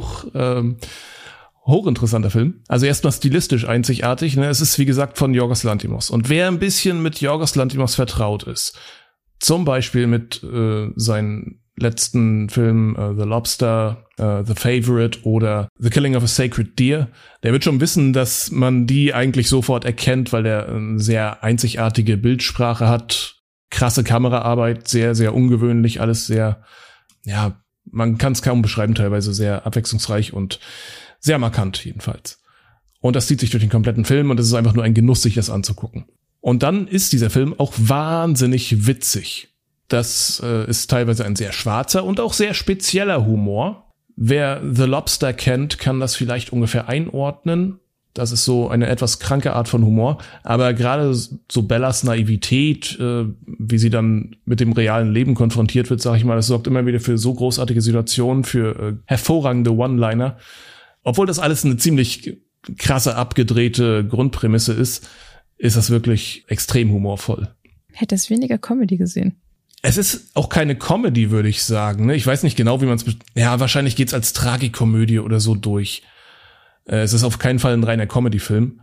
hochinteressanter Film. Also erstmal stilistisch einzigartig. Ne? Es ist, wie gesagt, von Yorgos Lanthimos. Und wer ein bisschen mit Yorgos Lanthimos vertraut ist, zum Beispiel mit seinen letzten Film The Lobster, The Favorite oder The Killing of a Sacred Deer, der wird schon wissen, dass man die eigentlich sofort erkennt, weil der eine sehr einzigartige Bildsprache hat, krasse Kameraarbeit, sehr, sehr ungewöhnlich, alles sehr, ja, man kann es kaum beschreiben, teilweise sehr abwechslungsreich und sehr markant jedenfalls. Und das zieht sich durch den kompletten Film und es ist einfach nur ein Genuss, sich das anzugucken. Und dann ist dieser Film auch wahnsinnig witzig. Das ist teilweise ein sehr schwarzer und auch sehr spezieller Humor. Wer The Lobster kennt, kann das vielleicht ungefähr einordnen. Das ist so eine etwas kranke Art von Humor. Aber gerade so Bellas Naivität, wie sie dann mit dem realen Leben konfrontiert wird, sag ich mal, das sorgt immer wieder für so großartige Situationen, für hervorragende One-Liner. Obwohl das alles eine ziemlich krasse, abgedrehte Grundprämisse ist das wirklich extrem humorvoll. Hätte es weniger Comedy gesehen. Es ist auch keine Comedy, würde ich sagen. Ich weiß nicht genau, wie man es... Ja, wahrscheinlich geht's als Tragikomödie oder so durch. Es ist auf keinen Fall ein reiner Comedy-Film.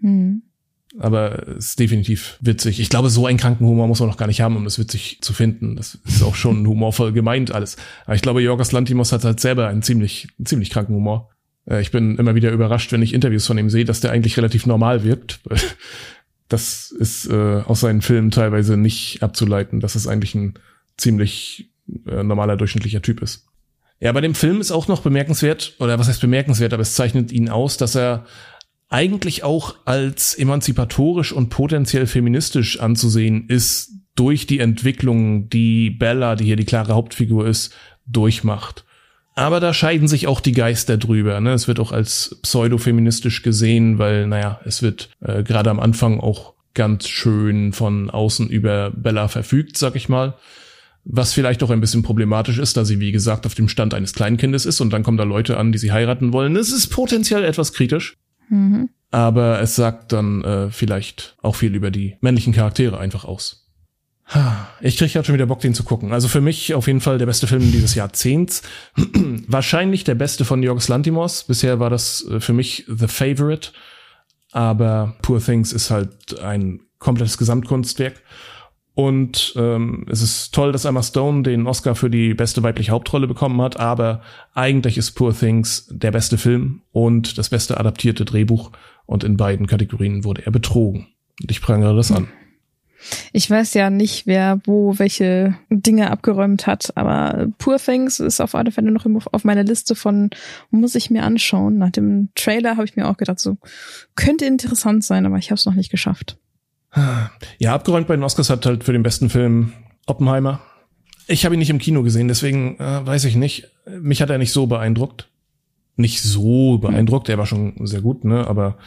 Aber es ist definitiv witzig. Ich glaube, so einen kranken Humor muss man noch gar nicht haben, um das witzig zu finden. Das ist auch schon humorvoll gemeint alles. Aber ich glaube, Yorgos Lanthimos hat halt selber einen ziemlich kranken Humor. Ich bin immer wieder überrascht, wenn ich Interviews von ihm sehe, dass der eigentlich relativ normal wirkt. Das ist aus seinen Filmen teilweise nicht abzuleiten, dass es eigentlich ein ziemlich normaler, durchschnittlicher Typ ist. Ja, bei dem Film ist auch noch bemerkenswert, oder was heißt bemerkenswert, aber es zeichnet ihn aus, dass er eigentlich auch als emanzipatorisch und potenziell feministisch anzusehen ist durch die Entwicklung, die Bella, die hier die klare Hauptfigur ist, durchmacht. Aber da scheiden sich auch die Geister drüber. Ne? Es wird auch als pseudofeministisch gesehen, weil, es wird gerade am Anfang auch ganz schön von außen über Bella verfügt, sag ich mal. Was vielleicht auch ein bisschen problematisch ist, da sie, wie gesagt, auf dem Stand eines Kleinkindes ist und dann kommen da Leute an, die sie heiraten wollen. Es ist potenziell etwas kritisch. Aber es sagt dann vielleicht auch viel über die männlichen Charaktere einfach aus. Ich krieg halt schon wieder Bock, den zu gucken. Also für mich auf jeden Fall der beste Film dieses Jahrzehnts. Wahrscheinlich der beste von Yorgos Lanthimos. Bisher war das für mich The Favorite. Aber Poor Things ist halt ein komplettes Gesamtkunstwerk. Und es ist toll, dass Emma Stone den Oscar für die beste weibliche Hauptrolle bekommen hat. Aber eigentlich ist Poor Things der beste Film und das beste adaptierte Drehbuch. Und in beiden Kategorien wurde er betrogen. Und ich prangere das an. Ich weiß ja nicht, wer wo welche Dinge abgeräumt hat, aber Poor Things ist auf alle Fälle noch auf meiner Liste von muss ich mir anschauen. Nach dem Trailer habe ich mir auch gedacht, so könnte interessant sein, aber ich habe es noch nicht geschafft. Ja, abgeräumt bei den Oscars hat halt für den besten Film Oppenheimer. Ich habe ihn nicht im Kino gesehen, deswegen weiß ich nicht. Mich hat er nicht so beeindruckt. Nicht so beeindruckt, er war schon sehr gut, ne, aber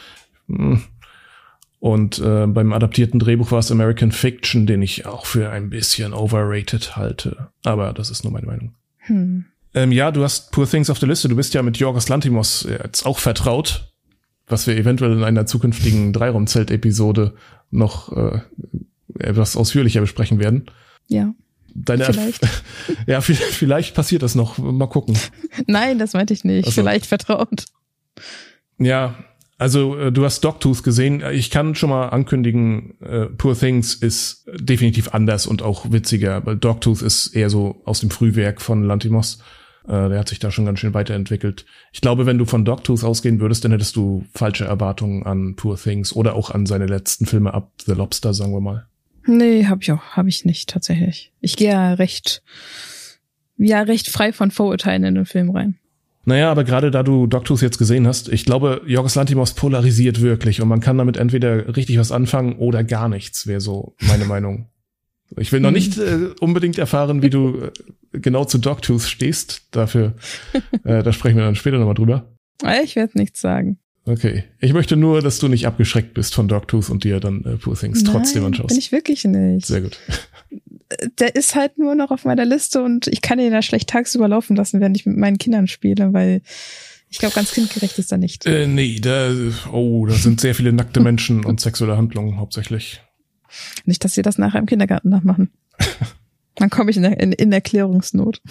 und beim adaptierten Drehbuch war es American Fiction, den ich auch für ein bisschen overrated halte. Aber das ist nur meine Meinung. Ja, du hast Poor Things auf der Liste. Du bist ja mit Yorgos Lanthimos jetzt auch vertraut, was wir eventuell in einer zukünftigen Dreiraumzelt-Episode noch etwas ausführlicher besprechen werden. Ja, vielleicht. Ja, vielleicht passiert das noch. Mal gucken. Nein, das meinte ich nicht. Also, vielleicht vertraut. Ja, also du hast Dogtooth gesehen. Ich kann schon mal ankündigen, Poor Things ist definitiv anders und auch witziger, weil Dogtooth ist eher so aus dem Frühwerk von Lanthimos. Der hat sich da schon ganz schön weiterentwicklt. Ich glaube, wenn du von Dogtooth ausgehen würdest, dann hättest du falsche Erwartungen an Poor Things oder auch an seine letzten Filme ab The Lobster, sagen wir mal. Nee, hab ich nicht tatsächlich. Ich gehe ja recht frei von Vorurteilen in den Film rein. Naja, aber gerade da du Dogtooth jetzt gesehen hast, ich glaube, Yorgos Lanthimos polarisiert wirklich und man kann damit entweder richtig was anfangen oder gar nichts, wäre so meine Meinung. Ich will noch nicht unbedingt erfahren, wie du genau zu Dogtooth stehst. Dafür, da sprechen wir dann später nochmal drüber. Ich werde nichts sagen. Okay. Ich möchte nur, dass du nicht abgeschreckt bist von Dogtooth und dir dann Poor Things trotzdem anschaust. Bin ich wirklich nicht. Sehr gut. Der ist halt nur noch auf meiner Liste und ich kann ihn da schlecht tagsüber laufen lassen, während ich mit meinen Kindern spiele, weil ich glaube, ganz kindgerecht ist er nicht. Nee, da sind sehr viele nackte Menschen und sexuelle Handlungen hauptsächlich. Nicht, dass sie das nachher im Kindergarten nachmachen. Dann komme ich in Erklärungsnot.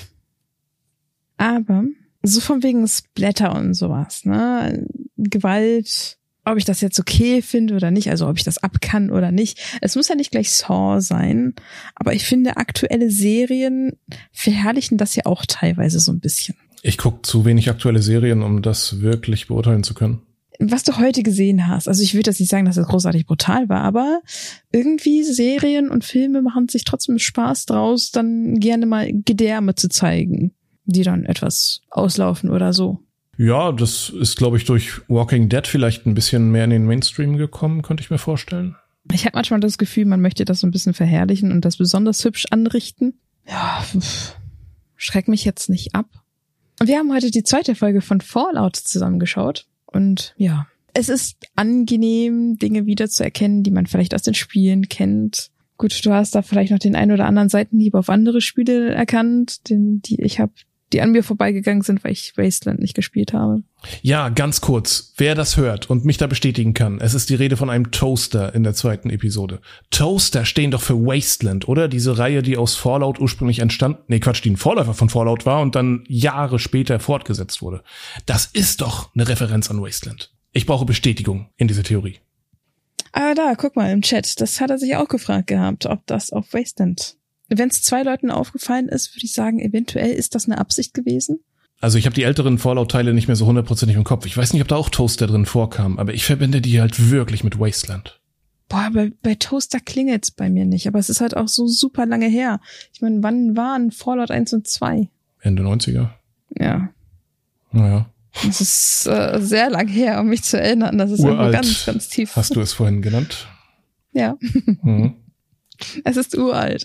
Aber so von wegen Splatter und sowas, ne? Gewalt ob ich das jetzt okay finde oder nicht, also ob ich das ab kann oder nicht. Es muss ja nicht gleich Saw sein, aber ich finde, aktuelle Serien verherrlichen das ja auch teilweise so ein bisschen. Ich gucke zu wenig aktuelle Serien, um das wirklich beurteilen zu können. Was du heute gesehen hast, also ich würde jetzt nicht sagen, dass es großartig brutal war, aber irgendwie Serien und Filme machen sich trotzdem Spaß draus, dann gerne mal Gedärme zu zeigen, die dann etwas auslaufen oder so. Ja, das ist, glaube ich, durch Walking Dead vielleicht ein bisschen mehr in den Mainstream gekommen, könnte ich mir vorstellen. Ich habe manchmal das Gefühl, man möchte das so ein bisschen verherrlichen und das besonders hübsch anrichten. Ja, schreck mich jetzt nicht ab. Wir haben heute die 2. Folge von Fallout zusammengeschaut und ja, es ist angenehm, Dinge wiederzuerkennen, die man vielleicht aus den Spielen kennt. Gut, du hast da vielleicht noch den ein oder anderen Seitenhieb auf andere Spiele erkannt, die an mir vorbeigegangen sind, weil ich Wasteland nicht gespielt habe. Ja, ganz kurz, wer das hört und mich da bestätigen kann, es ist die Rede von einem Toaster in der 2. Episode. Toaster stehen doch für Wasteland, oder? Diese Reihe, die aus Fallout ursprünglich entstand, die ein Vorläufer von Fallout war und dann Jahre später fortgesetzt wurde. Das ist doch eine Referenz an Wasteland. Ich brauche Bestätigung in dieser Theorie. Ah, da, guck mal im Chat, das hat er sich auch gefragt gehabt, ob das auf Wasteland. Wenn es 2 Leuten aufgefallen ist, würde ich sagen, eventuell ist das eine Absicht gewesen. Also ich habe die älteren Fallout-Teile nicht mehr so 100% im Kopf. Ich weiß nicht, ob da auch Toaster drin vorkam, aber ich verbinde die halt wirklich mit Wasteland. Boah, bei Toaster klingelt's bei mir nicht, aber es ist halt auch so super lange her. Ich meine, wann waren Fallout 1 und 2? Ende 90er. Ja. Naja. Das ist sehr lang her, um mich zu erinnern. Das ist uralt, irgendwo ganz, ganz tief. Hast du es vorhin genannt? Ja. Mhm. Es ist uralt.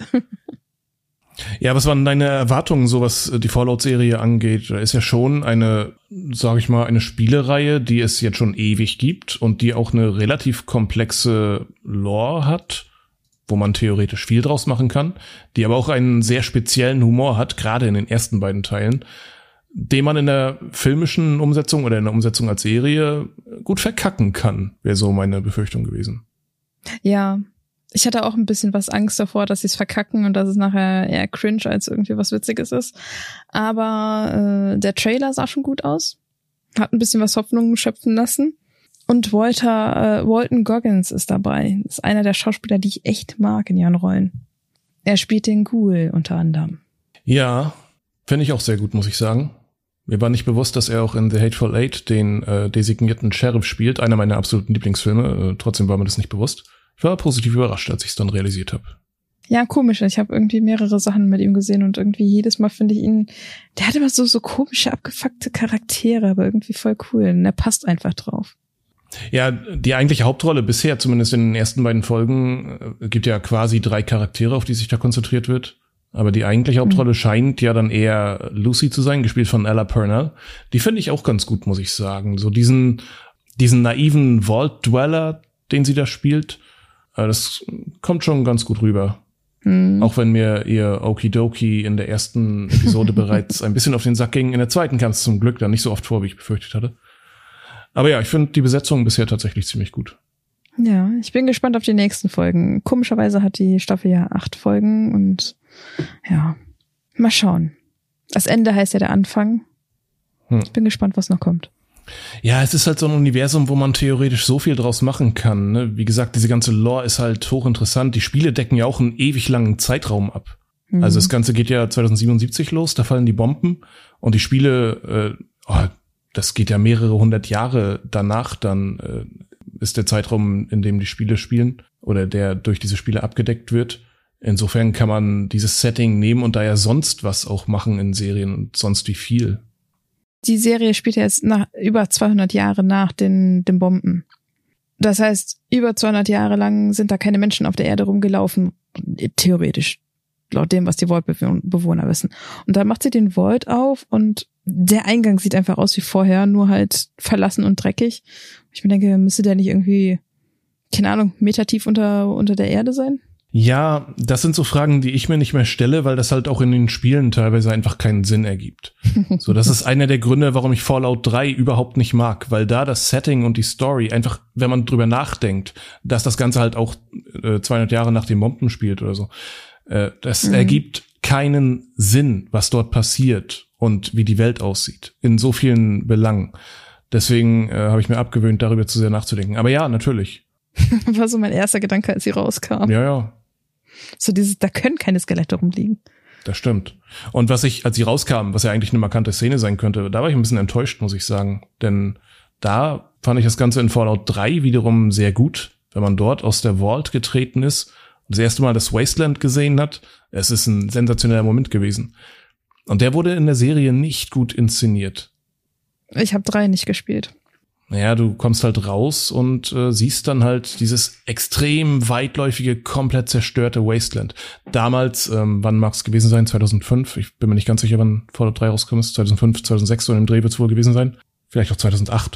Ja, was waren deine Erwartungen, so was die Fallout-Serie angeht? Da ist ja schon eine, sag ich mal, eine Spielereihe, die es jetzt schon ewig gibt und die auch eine relativ komplexe Lore hat, wo man theoretisch viel draus machen kann, die aber auch einen sehr speziellen Humor hat, gerade in den ersten beiden Teilen, den man in der filmischen Umsetzung oder in der Umsetzung als Serie gut verkacken kann, wäre so meine Befürchtung gewesen. Ja. Ich hatte auch ein bisschen Angst davor, dass sie es verkacken und dass es nachher eher cringe als irgendwie was Witziges ist. Aber der Trailer sah schon gut aus. Hat ein bisschen was Hoffnung schöpfen lassen. Und Walton Goggins ist dabei. Das ist einer der Schauspieler, die ich echt mag in ihren Rollen. Er spielt den Ghoul unter anderem. Ja, finde ich auch sehr gut, muss ich sagen. Mir war nicht bewusst, dass er auch in The Hateful Eight den designierten Sheriff spielt. Einer meiner absoluten Lieblingsfilme. Trotzdem war mir das nicht bewusst. Ich war positiv überrascht, als ich es dann realisiert habe. Ja, komisch. Ich habe irgendwie mehrere Sachen mit ihm gesehen und irgendwie jedes Mal finde ich ihn, der hat immer so komische, abgefuckte Charaktere, aber irgendwie voll cool. Und er passt einfach drauf. Ja, die eigentliche Hauptrolle bisher, zumindest in den ersten beiden Folgen, gibt ja quasi 3 Charaktere, auf die sich da konzentriert wird. Aber die eigentliche Hauptrolle scheint ja dann eher Lucy zu sein, gespielt von Ella Purnell. Die finde ich auch ganz gut, muss ich sagen. So diesen naiven Vault-Dweller, den sie da spielt, das kommt schon ganz gut rüber. Auch wenn mir ihr Okidoki in der ersten Episode bereits ein bisschen auf den Sack ging. In der zweiten kam es zum Glück dann nicht so oft vor, wie ich befürchtet hatte. Aber ja, ich finde die Besetzung bisher tatsächlich ziemlich gut. Ja, ich bin gespannt auf die nächsten Folgen. Komischerweise hat die Staffel ja 8 Folgen und ja, mal schauen. Das Ende heißt ja der Anfang. Ich bin gespannt, was noch kommt. Ja, es ist halt so ein Universum, wo man theoretisch so viel draus machen kann. Ne? Wie gesagt, diese ganze Lore ist halt hochinteressant. Die Spiele decken ja auch einen ewig langen Zeitraum ab. Also das Ganze geht ja 2077 los, da fallen die Bomben. Und die Spiele, das geht ja mehrere 100 Jahre danach. Dann ist der Zeitraum, in dem die Spiele spielen oder der durch diese Spiele abgedeckt wird. Insofern kann man dieses Setting nehmen und da ja sonst was auch machen in Serien und sonst wie viel. Die Serie spielt ja jetzt über 200 Jahre nach den Bomben. Das heißt, über 200 Jahre lang sind da keine Menschen auf der Erde rumgelaufen, theoretisch, laut dem, was die Vault-Bewohner wissen. Und dann macht sie den Vault auf und der Eingang sieht einfach aus wie vorher, nur halt verlassen und dreckig. Ich mir denke, müsste der nicht irgendwie, keine Ahnung, metertief unter der Erde sein? Ja, das sind so Fragen, die ich mir nicht mehr stelle, weil das halt auch in den Spielen teilweise einfach keinen Sinn ergibt. So, das ist einer der Gründe, warum ich Fallout 3 überhaupt nicht mag, weil da das Setting und die Story einfach, wenn man drüber nachdenkt, dass das Ganze halt auch 200 Jahre nach den Bomben spielt oder so, das ergibt keinen Sinn, was dort passiert und wie die Welt aussieht, in so vielen Belangen. Deswegen habe ich mir abgewöhnt, darüber zu sehr nachzudenken. Aber ja, natürlich. War so mein erster Gedanke, als sie rauskam. Ja. So dieses, da können keine Skelette rumliegen. Das stimmt. Und als sie rauskam, was ja eigentlich eine markante Szene sein könnte, da war ich ein bisschen enttäuscht, muss ich sagen. Denn da fand ich das Ganze in Fallout 3 wiederum sehr gut, wenn man dort aus der Vault getreten ist und das erste Mal das Wasteland gesehen hat. Es ist ein sensationeller Moment gewesen. Und der wurde in der Serie nicht gut inszeniert. Ich habe 3 nicht gespielt. Naja, du kommst halt raus und siehst dann halt dieses extrem weitläufige, komplett zerstörte Wasteland. Damals, wann mag es gewesen sein? 2005? Ich bin mir nicht ganz sicher, wann Fallout 3 rausgekommen ist. 2005, 2006, so in dem Dreh wird es wohl gewesen sein. Vielleicht auch 2008.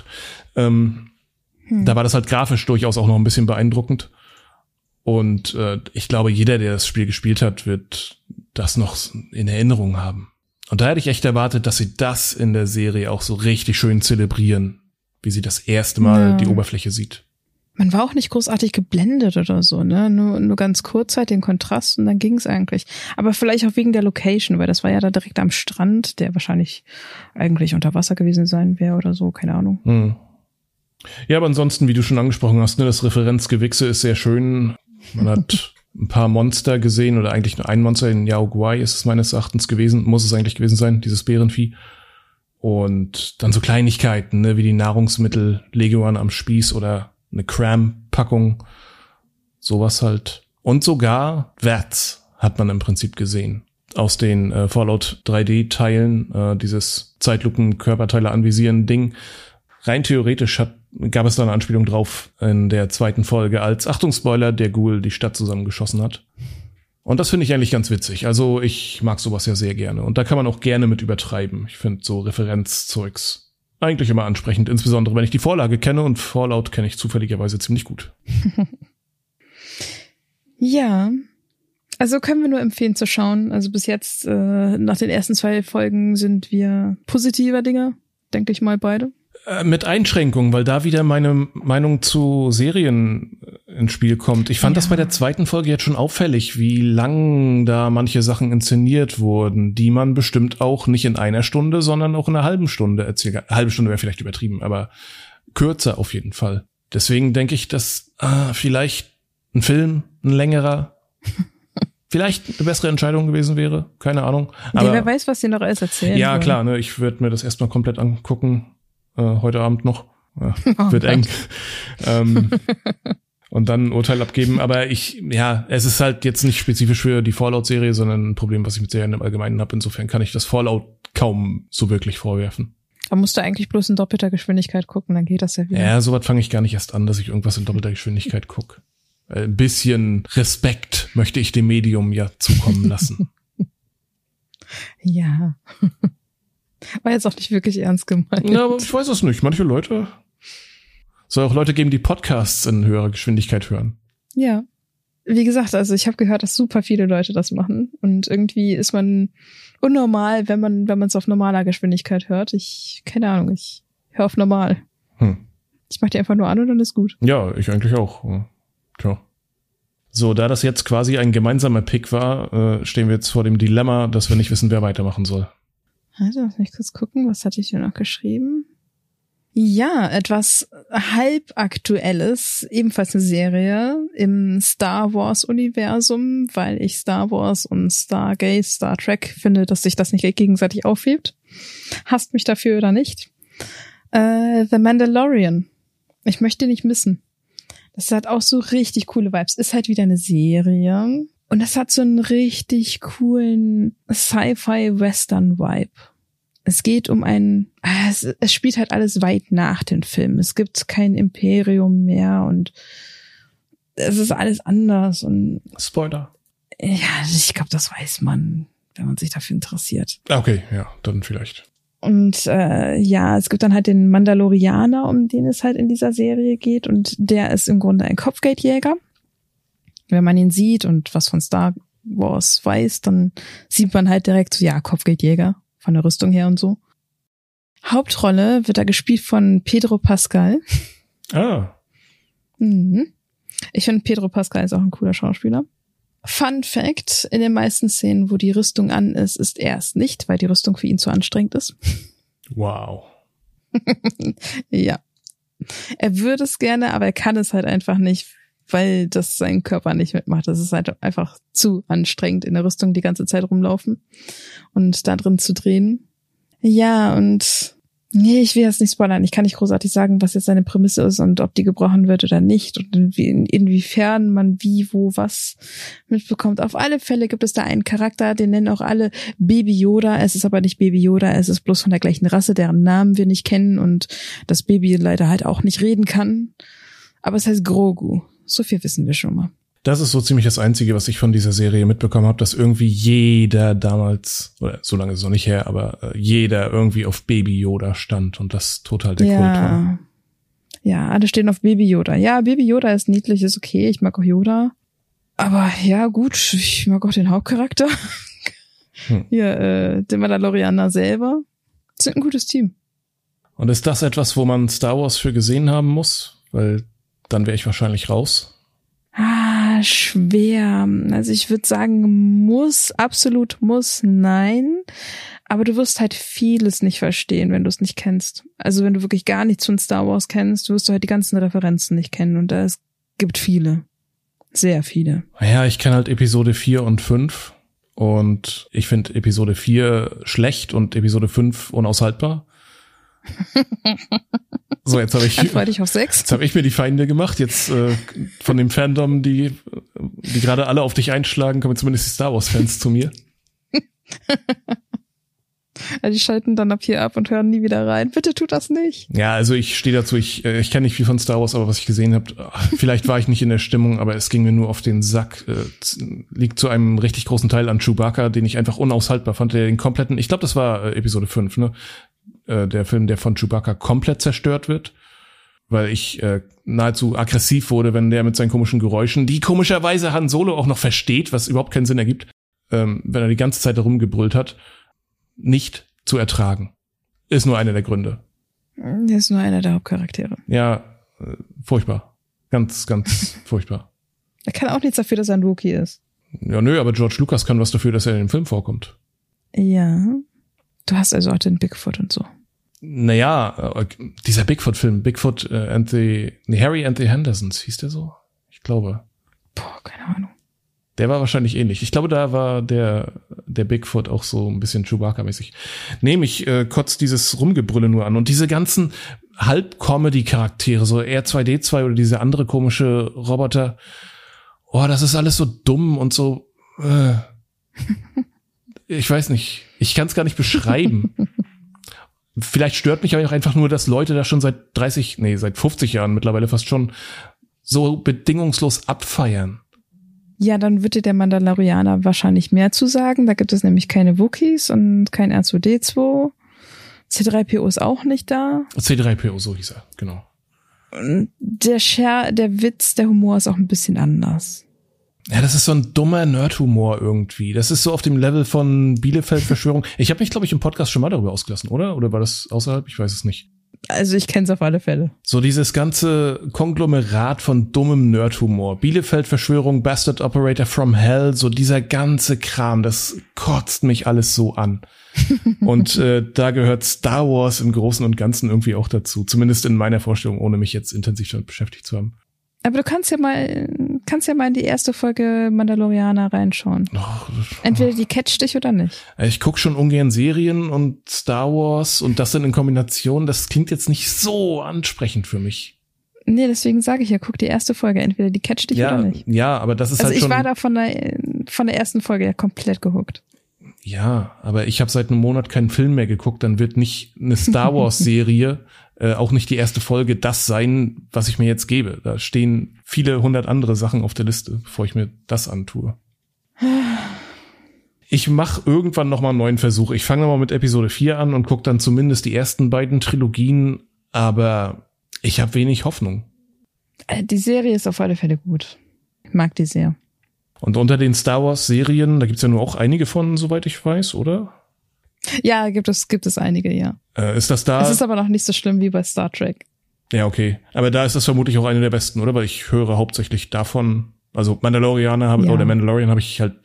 Da war das halt grafisch durchaus auch noch ein bisschen beeindruckend. Und ich glaube, jeder, der das Spiel gespielt hat, wird das noch in Erinnerung haben. Und da hätte ich echt erwartet, dass sie das in der Serie auch so richtig schön zelebrieren, wie sie das erste Mal die Oberfläche sieht. Man war auch nicht großartig geblendet oder so, ne? Nur ganz kurz halt den Kontrast und dann ging's eigentlich. Aber vielleicht auch wegen der Location, weil das war ja da direkt am Strand, der wahrscheinlich eigentlich unter Wasser gewesen sein wäre oder so, keine Ahnung. Ja, aber ansonsten, wie du schon angesprochen hast, ne, das Referenzgewichse ist sehr schön. Man hat ein paar Monster gesehen oder eigentlich nur ein Monster in Yao Guai ist es meines Erachtens gewesen, muss es eigentlich gewesen sein, dieses Bärenvieh. Und dann so Kleinigkeiten, ne, wie die Nahrungsmittel-Leguan am Spieß oder eine Cram-Packung, sowas halt. Und sogar Vats hat man im Prinzip gesehen. Aus den Fallout 3D-Teilen, dieses Zeitlupen-Körperteile anvisieren Ding. Rein theoretisch gab es da eine Anspielung drauf in der 2. Folge, als, Achtung Spoiler, der Ghoul die Stadt zusammengeschossen hat. Und das finde ich eigentlich ganz witzig. Also ich mag sowas ja sehr gerne. Und da kann man auch gerne mit übertreiben. Ich finde so Referenzzeugs eigentlich immer ansprechend. Insbesondere, wenn ich die Vorlage kenne. Und Fallout kenne ich zufälligerweise ziemlich gut. Ja, also können wir nur empfehlen zu schauen. Also bis jetzt, nach den ersten 2 Folgen sind wir positiver Dinge. Denke ich mal beide. Mit Einschränkungen, weil da wieder meine Meinung zu Serien ins Spiel kommt. Ich fand das bei der 2. Folge jetzt schon auffällig, wie lang da manche Sachen inszeniert wurden, die man bestimmt auch nicht in einer Stunde, sondern auch in einer halben Stunde erzählen kann. Eine halbe Stunde wäre vielleicht übertrieben, aber kürzer auf jeden Fall. Deswegen denke ich, dass vielleicht ein Film, ein längerer, vielleicht eine bessere Entscheidung gewesen wäre. Keine Ahnung. Aber wer weiß, was sie noch alles erzählen. Ja, klar, ne, ich würde mir das erstmal komplett angucken. Heute Abend noch. Wird eng. Und dann ein Urteil abgeben. Aber es ist halt jetzt nicht spezifisch für die Fallout-Serie, sondern ein Problem, was ich mit Serien im Allgemeinen habe. Insofern kann ich das Fallout kaum so wirklich vorwerfen. Da musst du eigentlich bloß in doppelter Geschwindigkeit gucken, dann geht das ja wieder. Ja, sowas fange ich gar nicht erst an, dass ich irgendwas in doppelter Geschwindigkeit gucke. Ein bisschen Respekt möchte ich dem Medium ja zukommen lassen. Ja. War jetzt auch nicht wirklich ernst gemeint. Ja, aber ich weiß es nicht. Manche Leute. Soll auch Leute geben, die Podcasts in höherer Geschwindigkeit hören. Ja. Wie gesagt, also ich habe gehört, dass super viele Leute das machen. Und irgendwie ist man unnormal, wenn man es auf normaler Geschwindigkeit hört. Keine Ahnung, ich höre auf normal. Ich mach die einfach nur an und dann ist gut. Ja, ich eigentlich auch. Tja. So, da das jetzt quasi ein gemeinsamer Pick war, stehen wir jetzt vor dem Dilemma, dass wir nicht wissen, wer weitermachen soll. Also, lass mich kurz gucken, was hatte ich hier noch geschrieben? Ja, etwas halbaktuelles, ebenfalls eine Serie im Star Wars-Universum, weil ich Star Wars und Stargate, Star Trek finde, dass sich das nicht gegenseitig aufhebt. Hasst mich dafür oder nicht? The Mandalorian. Ich möchte nicht missen. Das hat auch so richtig coole Vibes. Ist halt wieder eine Serie. Und das hat so einen richtig coolen Sci-Fi-Western-Vibe. Es geht um es spielt halt alles weit nach den Filmen. Es gibt kein Imperium mehr und es ist alles anders und Spoiler. Ja, ich glaube, das weiß man, wenn man sich dafür interessiert. Okay, ja, dann vielleicht. Und es gibt dann halt den Mandalorianer, um den es halt in dieser Serie geht und der ist im Grunde ein Kopfgeldjäger. Wenn man ihn sieht und was von Star Wars weiß, dann sieht man halt direkt so, ja, Kopfgeldjäger, von der Rüstung her und so. Hauptrolle wird da gespielt von Pedro Pascal. Ah. Ich finde, Pedro Pascal ist auch ein cooler Schauspieler. Fun Fact, in den meisten Szenen, wo die Rüstung an ist, ist er es nicht, weil die Rüstung für ihn zu anstrengend ist. Wow. Ja. Er würde es gerne, aber er kann es halt einfach nicht, weil das sein Körper nicht mitmacht. Das ist halt einfach zu anstrengend, in der Rüstung die ganze Zeit rumlaufen und da drin zu drehen. Ja, und nee, ich will jetzt nicht spoilern. Ich kann nicht großartig sagen, was jetzt seine Prämisse ist und ob die gebrochen wird oder nicht und inwiefern man wie, wo, was mitbekommt. Auf alle Fälle gibt es da einen Charakter, den nennen auch alle Baby Yoda. Es ist aber nicht Baby Yoda, es ist bloß von der gleichen Rasse, deren Namen wir nicht kennen und das Baby leider halt auch nicht reden kann. Aber es heißt Grogu. So viel wissen wir schon mal. Das ist so ziemlich das Einzige, was ich von dieser Serie mitbekommen habe, dass irgendwie jeder damals, oder so lange ist es noch nicht her, aber jeder irgendwie auf Baby Yoda stand und das total der Kult war. Ja, alle stehen auf Baby Yoda. Ja, Baby Yoda ist niedlich, ist okay, ich mag auch Yoda. Aber ja, gut, ich mag auch den Hauptcharakter. Hier, den Mandalorianer selber. Das sind ein gutes Team. Und ist das etwas, wo man Star Wars für gesehen haben muss? Weil dann wäre ich wahrscheinlich raus. Schwer. Also ich würde sagen, absolut muss, nein. Aber du wirst halt vieles nicht verstehen, wenn du es nicht kennst. Also wenn du wirklich gar nichts von Star Wars kennst, wirst du halt die ganzen Referenzen nicht kennen. Und es gibt viele. Sehr viele. Ja, ich kenne halt Episode 4 und 5. Und ich finde Episode 4 schlecht und Episode 5 unaushaltbar. So, jetzt habe ich mir die Feinde gemacht. Jetzt von dem Fandom, die gerade alle auf dich einschlagen, kommen zumindest die Star Wars Fans zu mir. Also die schalten dann ab hier ab und hören nie wieder rein. Bitte tut das nicht. Ja, also ich stehe dazu. Ich kenne nicht viel von Star Wars, aber was ich gesehen habe, vielleicht war ich nicht in der Stimmung, aber es ging mir nur auf den Sack. Liegt zu einem richtig großen Teil an Chewbacca, den ich einfach unaushaltbar fand. Der den kompletten, ich glaube, das war Episode 5, ne? Der Film, der von Chewbacca komplett zerstört wird, weil ich nahezu aggressiv wurde, wenn der mit seinen komischen Geräuschen, die komischerweise Han Solo auch noch versteht, was überhaupt keinen Sinn ergibt, wenn er die ganze Zeit herumgebrüllt hat, nicht zu ertragen. Ist nur einer der Gründe. Der ist nur einer der Hauptcharaktere. Ja, furchtbar. Ganz, ganz furchtbar. Er kann auch nichts dafür, dass er ein Wookie ist. Ja, nö, aber George Lucas kann was dafür, dass er in dem Film vorkommt. Ja. Du hast also auch den Bigfoot und so. Naja, dieser Bigfoot-Film, Bigfoot Harry and the Hendersons, hieß der so? Ich glaube. Boah, keine Ahnung. Der war wahrscheinlich ähnlich. Ich glaube, da war der Bigfoot auch so ein bisschen Chewbacca-mäßig. Nee, mich kotzt dieses Rumgebrülle nur an. Und diese ganzen Halb-Comedy-Charaktere, so R2D2 oder diese andere komische Roboter, oh, das ist alles so dumm und so, ich weiß nicht, ich kann es gar nicht beschreiben. Vielleicht stört mich auch einfach nur, dass Leute da schon seit 50 Jahren mittlerweile fast schon so bedingungslos abfeiern. Ja, dann wird dir der Mandalorianer wahrscheinlich mehr zu sagen. Da gibt es nämlich keine Wookiees und kein R2D2. C3PO ist auch nicht da. C3PO, so hieß er, genau. Der Witz, der Humor ist auch ein bisschen anders. Ja, das ist so ein dummer Nerd-Humor irgendwie. Das ist so auf dem Level von Bielefeld-Verschwörung. Ich habe mich, glaube ich, im Podcast schon mal darüber ausgelassen, oder? Oder war das außerhalb? Ich weiß es nicht. Also ich kenne es auf alle Fälle. So dieses ganze Konglomerat von dummem Nerd-Humor. Bielefeld-Verschwörung, Bastard Operator from Hell, so dieser ganze Kram, das kotzt mich alles so an. Und da gehört Star Wars im Großen und Ganzen irgendwie auch dazu. Zumindest in meiner Vorstellung, ohne mich jetzt intensiv damit beschäftigt zu haben. Aber du kannst ja mal in die erste Folge Mandalorianer reinschauen. Entweder die catcht dich oder nicht. Ich gucke schon ungern Serien und Star Wars und das dann in Kombination, das klingt jetzt nicht so ansprechend für mich. Nee, deswegen sage ich ja, guck die erste Folge, entweder die catcht dich oder nicht. Ja, aber das ist halt schon... Also ich war da von der ersten Folge ja komplett gehuckt. Ja, aber ich habe seit einem Monat keinen Film mehr geguckt, dann wird nicht eine Star Wars Serie, auch nicht die erste Folge, das sein, was ich mir jetzt gebe. Da stehen viele 100 andere Sachen auf der Liste, bevor ich mir das antue. Ich mache irgendwann noch mal einen neuen Versuch. Ich fange nochmal mit Episode 4 an und gucke dann zumindest die ersten beiden Trilogien, aber ich habe wenig Hoffnung. Die Serie ist auf alle Fälle gut. Ich mag die sehr. Und unter den Star Wars Serien, da gibt's ja nur auch einige von, soweit ich weiß, oder? Ja, gibt es einige, ja. Ist das da? Es ist aber noch nicht so schlimm wie bei Star Trek. Ja, okay. Aber da ist das vermutlich auch eine der besten, oder? Weil ich höre hauptsächlich davon, also Mandalorian habe ich halt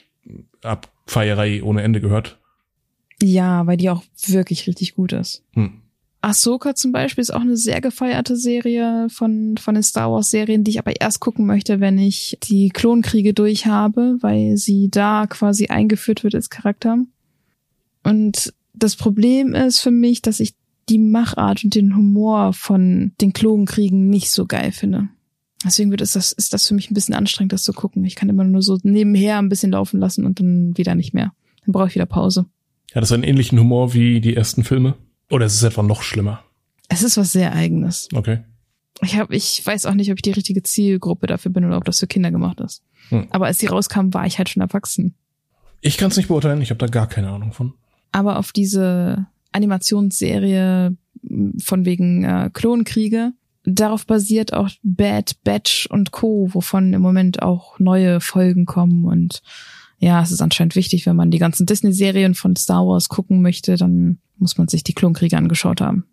Abfeierei ohne Ende gehört. Ja, weil die auch wirklich richtig gut ist. Ahsoka zum Beispiel ist auch eine sehr gefeierte Serie von den Star Wars Serien, die ich aber erst gucken möchte, wenn ich die Klonkriege durch habe, weil sie da quasi eingeführt wird als Charakter. Und das Problem ist für mich, dass ich die Machart und den Humor von den Klonkriegen nicht so geil finde. Deswegen ist das für mich ein bisschen anstrengend, das zu gucken. Ich kann immer nur so nebenher ein bisschen laufen lassen und dann wieder nicht mehr. Dann brauche ich wieder Pause. Hat das einen ähnlichen Humor wie die ersten Filme? Oder ist es etwa noch schlimmer? Es ist was sehr Eigenes. Okay. Ich weiß auch nicht, ob ich die richtige Zielgruppe dafür bin oder ob das für Kinder gemacht ist. Aber als sie rauskam, war ich halt schon erwachsen. Ich kann es nicht beurteilen, ich habe da gar keine Ahnung von. Aber auf diese Animationsserie von wegen Klonkriege, darauf basiert auch Bad Batch und Co., wovon im Moment auch neue Folgen kommen. Und ja, es ist anscheinend wichtig, wenn man die ganzen Disney-Serien von Star Wars gucken möchte, dann muss man sich die Klonkriege angeschaut haben.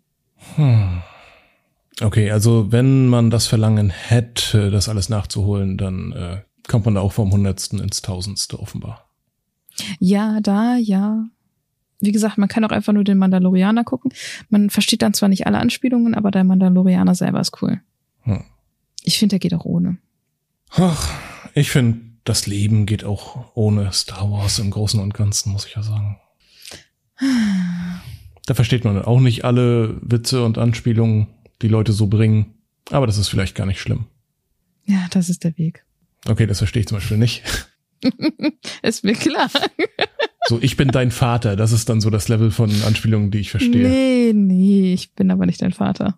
Okay, also wenn man das Verlangen hätte, das alles nachzuholen, dann kommt man da auch vom 100. ins 1000. offenbar. Ja. Wie gesagt, man kann auch einfach nur den Mandalorianer gucken. Man versteht dann zwar nicht alle Anspielungen, aber der Mandalorianer selber ist cool. Ich finde, der geht auch ohne. Ach, ich finde, das Leben geht auch ohne Star Wars im Großen und Ganzen, muss ich ja sagen. Da versteht man auch nicht alle Witze und Anspielungen, die Leute so bringen. Aber das ist vielleicht gar nicht schlimm. Ja, das ist der Weg. Okay, das verstehe ich zum Beispiel nicht. Ist mir klar. So, ich bin dein Vater. Das ist dann so das Level von Anspielungen, die ich verstehe. Nee, ich bin aber nicht dein Vater.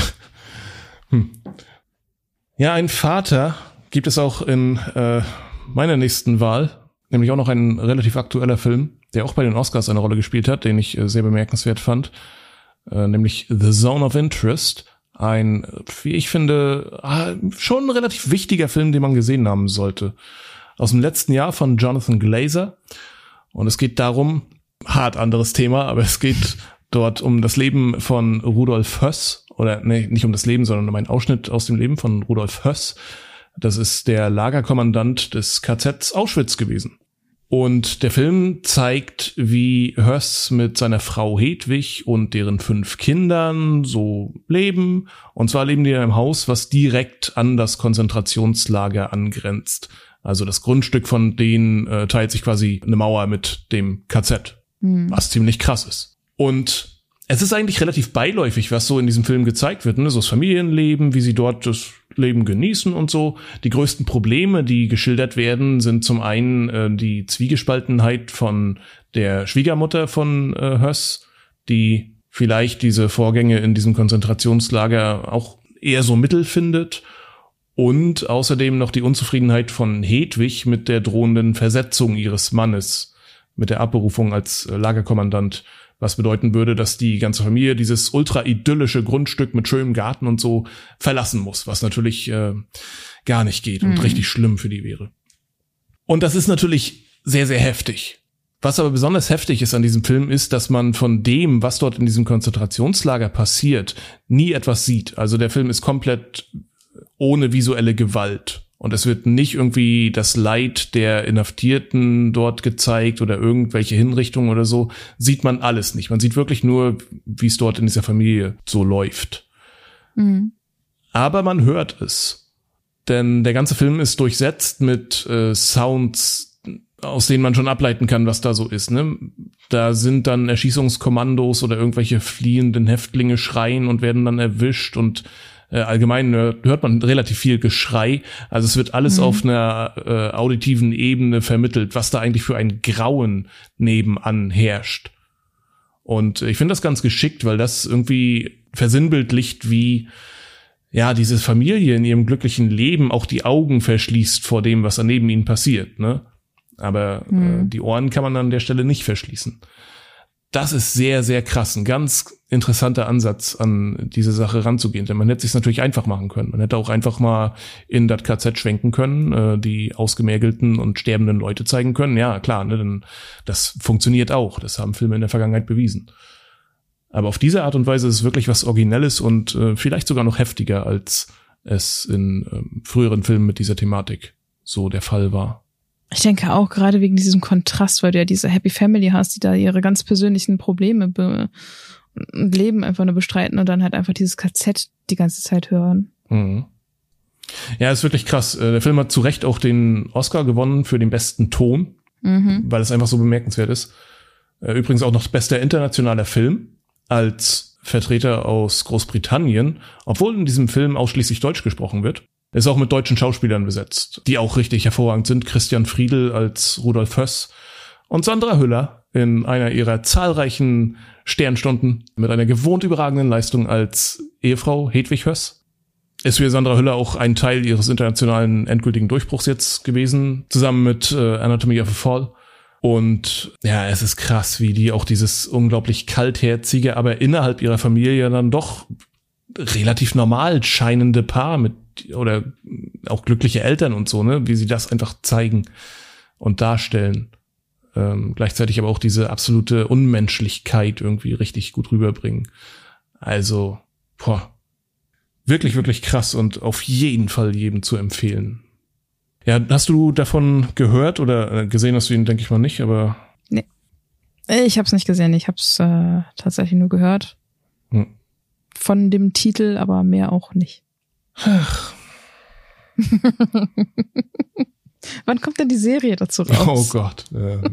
Ja, ein Vater gibt es auch in meiner nächsten Wahl. Nämlich auch noch ein relativ aktueller Film, der auch bei den Oscars eine Rolle gespielt hat, den ich sehr bemerkenswert fand. Nämlich The Zone of Interest. Ein, wie ich finde, schon ein relativ wichtiger Film, den man gesehen haben sollte. Aus dem letzten Jahr von Jonathan Glazer. Und es geht darum, hart anderes Thema, aber es geht dort um das Leben von Rudolf Höss. Oder nee, nicht um das Leben, sondern um einen Ausschnitt aus dem Leben von Rudolf Höss. Das ist der Lagerkommandant des KZs Auschwitz gewesen. Und der Film zeigt, wie Höss mit seiner Frau Hedwig und deren 5 Kindern so leben. Und zwar leben die in einem Haus, was direkt an das Konzentrationslager angrenzt. Also das Grundstück von denen teilt sich quasi eine Mauer mit dem KZ, was ziemlich krass ist. Und es ist eigentlich relativ beiläufig, was so in diesem Film gezeigt wird, ne? So das Familienleben, wie sie dort das Leben genießen und so. Die größten Probleme, die geschildert werden, sind zum einen die Zwiegespaltenheit von der Schwiegermutter von Höss, die vielleicht diese Vorgänge in diesem Konzentrationslager auch eher so mittel findet. Und außerdem noch die Unzufriedenheit von Hedwig mit der drohenden Versetzung ihres Mannes, mit der Abberufung als Lagerkommandant, was bedeuten würde, dass die ganze Familie dieses ultra idyllische Grundstück mit schönem Garten und so verlassen muss, was natürlich gar nicht geht und richtig schlimm für die wäre. Und das ist natürlich sehr, sehr heftig. Was aber besonders heftig ist an diesem Film ist, dass man von dem, was dort in diesem Konzentrationslager passiert, nie etwas sieht. Also der Film ist komplett ohne visuelle Gewalt. Und es wird nicht irgendwie das Leid der Inhaftierten dort gezeigt oder irgendwelche Hinrichtungen oder so. Sieht man alles nicht. Man sieht wirklich nur, wie es dort in dieser Familie so läuft. Aber man hört es. Denn der ganze Film ist durchsetzt mit Sounds, aus denen man schon ableiten kann, was da so ist. Ne? Da sind dann Erschießungskommandos oder irgendwelche fliehenden Häftlinge schreien und werden dann erwischt und allgemein hört man relativ viel Geschrei. Also es wird alles auf einer auditiven Ebene vermittelt, was da eigentlich für ein Grauen nebenan herrscht. Und ich finde das ganz geschickt, weil das irgendwie versinnbildlicht, wie ja diese Familie in ihrem glücklichen Leben auch die Augen verschließt vor dem, was neben ihnen passiert. Ne? Aber die Ohren kann man an der Stelle nicht verschließen. Das ist sehr, sehr krass. Ein ganz interessanter Ansatz, an diese Sache ranzugehen. Denn man hätte es sich natürlich einfach machen können. Man hätte auch einfach mal in das KZ schwenken können, die ausgemergelten und sterbenden Leute zeigen können. Ja, klar, ne, denn das funktioniert auch. Das haben Filme in der Vergangenheit bewiesen. Aber auf diese Art und Weise ist es wirklich was Originelles und vielleicht sogar noch heftiger, als es in früheren Filmen mit dieser Thematik so der Fall war. Ich denke auch gerade wegen diesem Kontrast, weil du ja diese Happy Family hast, die da ihre ganz persönlichen Probleme ein Leben einfach nur bestreiten und dann halt einfach dieses KZ die ganze Zeit hören. Mhm. Ja, ist wirklich krass. Der Film hat zu Recht auch den Oscar gewonnen für den besten Ton, weil es einfach so bemerkenswert ist. Übrigens auch noch bester internationaler Film als Vertreter aus Großbritannien, obwohl in diesem Film ausschließlich Deutsch gesprochen wird. Ist auch mit deutschen Schauspielern besetzt, die auch richtig hervorragend sind. Christian Friedel als Rudolf Höss und Sandra Hüller in einer ihrer zahlreichen Sternstunden mit einer gewohnt überragenden Leistung als Ehefrau Hedwig Höss. Ist für Sandra Hüller auch ein Teil ihres internationalen endgültigen Durchbruchs jetzt gewesen, zusammen mit Anatomy of a Fall. Und ja, es ist krass, wie die auch dieses unglaublich kaltherzige, aber innerhalb ihrer Familie dann doch relativ normal scheinende Paar mit oder auch glückliche Eltern und so, ne, wie sie das einfach zeigen und darstellen. Gleichzeitig aber auch diese absolute Unmenschlichkeit irgendwie richtig gut rüberbringen. Also, wirklich, wirklich krass und auf jeden Fall jedem zu empfehlen. Ja, hast du davon gehört oder gesehen hast du ihn, denke ich mal nicht, aber... Nee, ich hab's nicht gesehen, ich hab's tatsächlich nur gehört. Von dem Titel, aber mehr auch nicht. Ach. Wann kommt denn die Serie dazu raus? Oh Gott.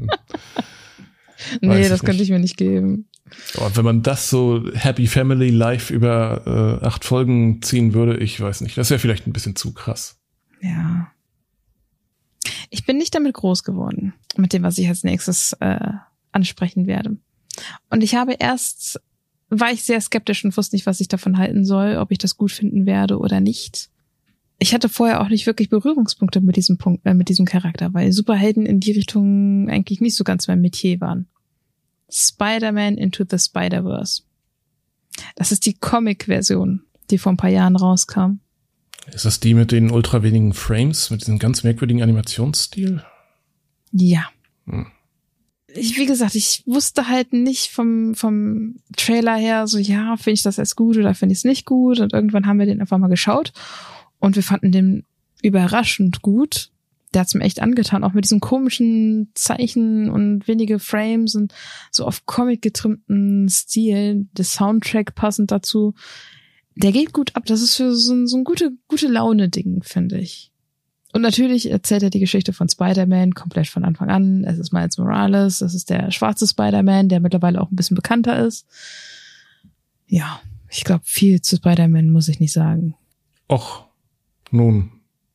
Nee, das könnte ich mir nicht geben. Oh, wenn man das so Happy Family live über 8 Folgen ziehen würde, ich weiß nicht. Das wäre vielleicht ein bisschen zu krass. Ja. Ich bin nicht damit groß geworden, mit dem, was ich als nächstes ansprechen werde. Und war ich sehr skeptisch und wusste nicht, was ich davon halten soll, ob ich das gut finden werde oder nicht. Ich hatte vorher auch nicht wirklich Berührungspunkte mit diesem Charakter, weil Superhelden in die Richtung eigentlich nicht so ganz mein Metier waren. Spider-Man Into the Spider-Verse. Das ist die Comic-Version, die vor ein paar Jahren rauskam. Ist das die mit den ultra wenigen Frames, mit diesem ganz merkwürdigen Animationsstil? Ja. Wie gesagt, ich wusste halt nicht vom Trailer her so, ja, finde ich das jetzt gut oder finde ich es nicht gut. Und irgendwann haben wir den einfach mal geschaut und wir fanden den überraschend gut. Der hat's mir echt angetan, auch mit diesem komischen Zeichen und wenige Frames und so auf Comic getrimmten Stil, der Soundtrack passend dazu. Der geht gut ab. Das ist für so ein gute Laune-Ding, finde ich. Und natürlich erzählt er die Geschichte von Spider-Man komplett von Anfang an. Es ist Miles Morales, es ist der schwarze Spider-Man, der mittlerweile auch ein bisschen bekannter ist. Ja, ich glaube, viel zu Spider-Man muss ich nicht sagen. Och, nun.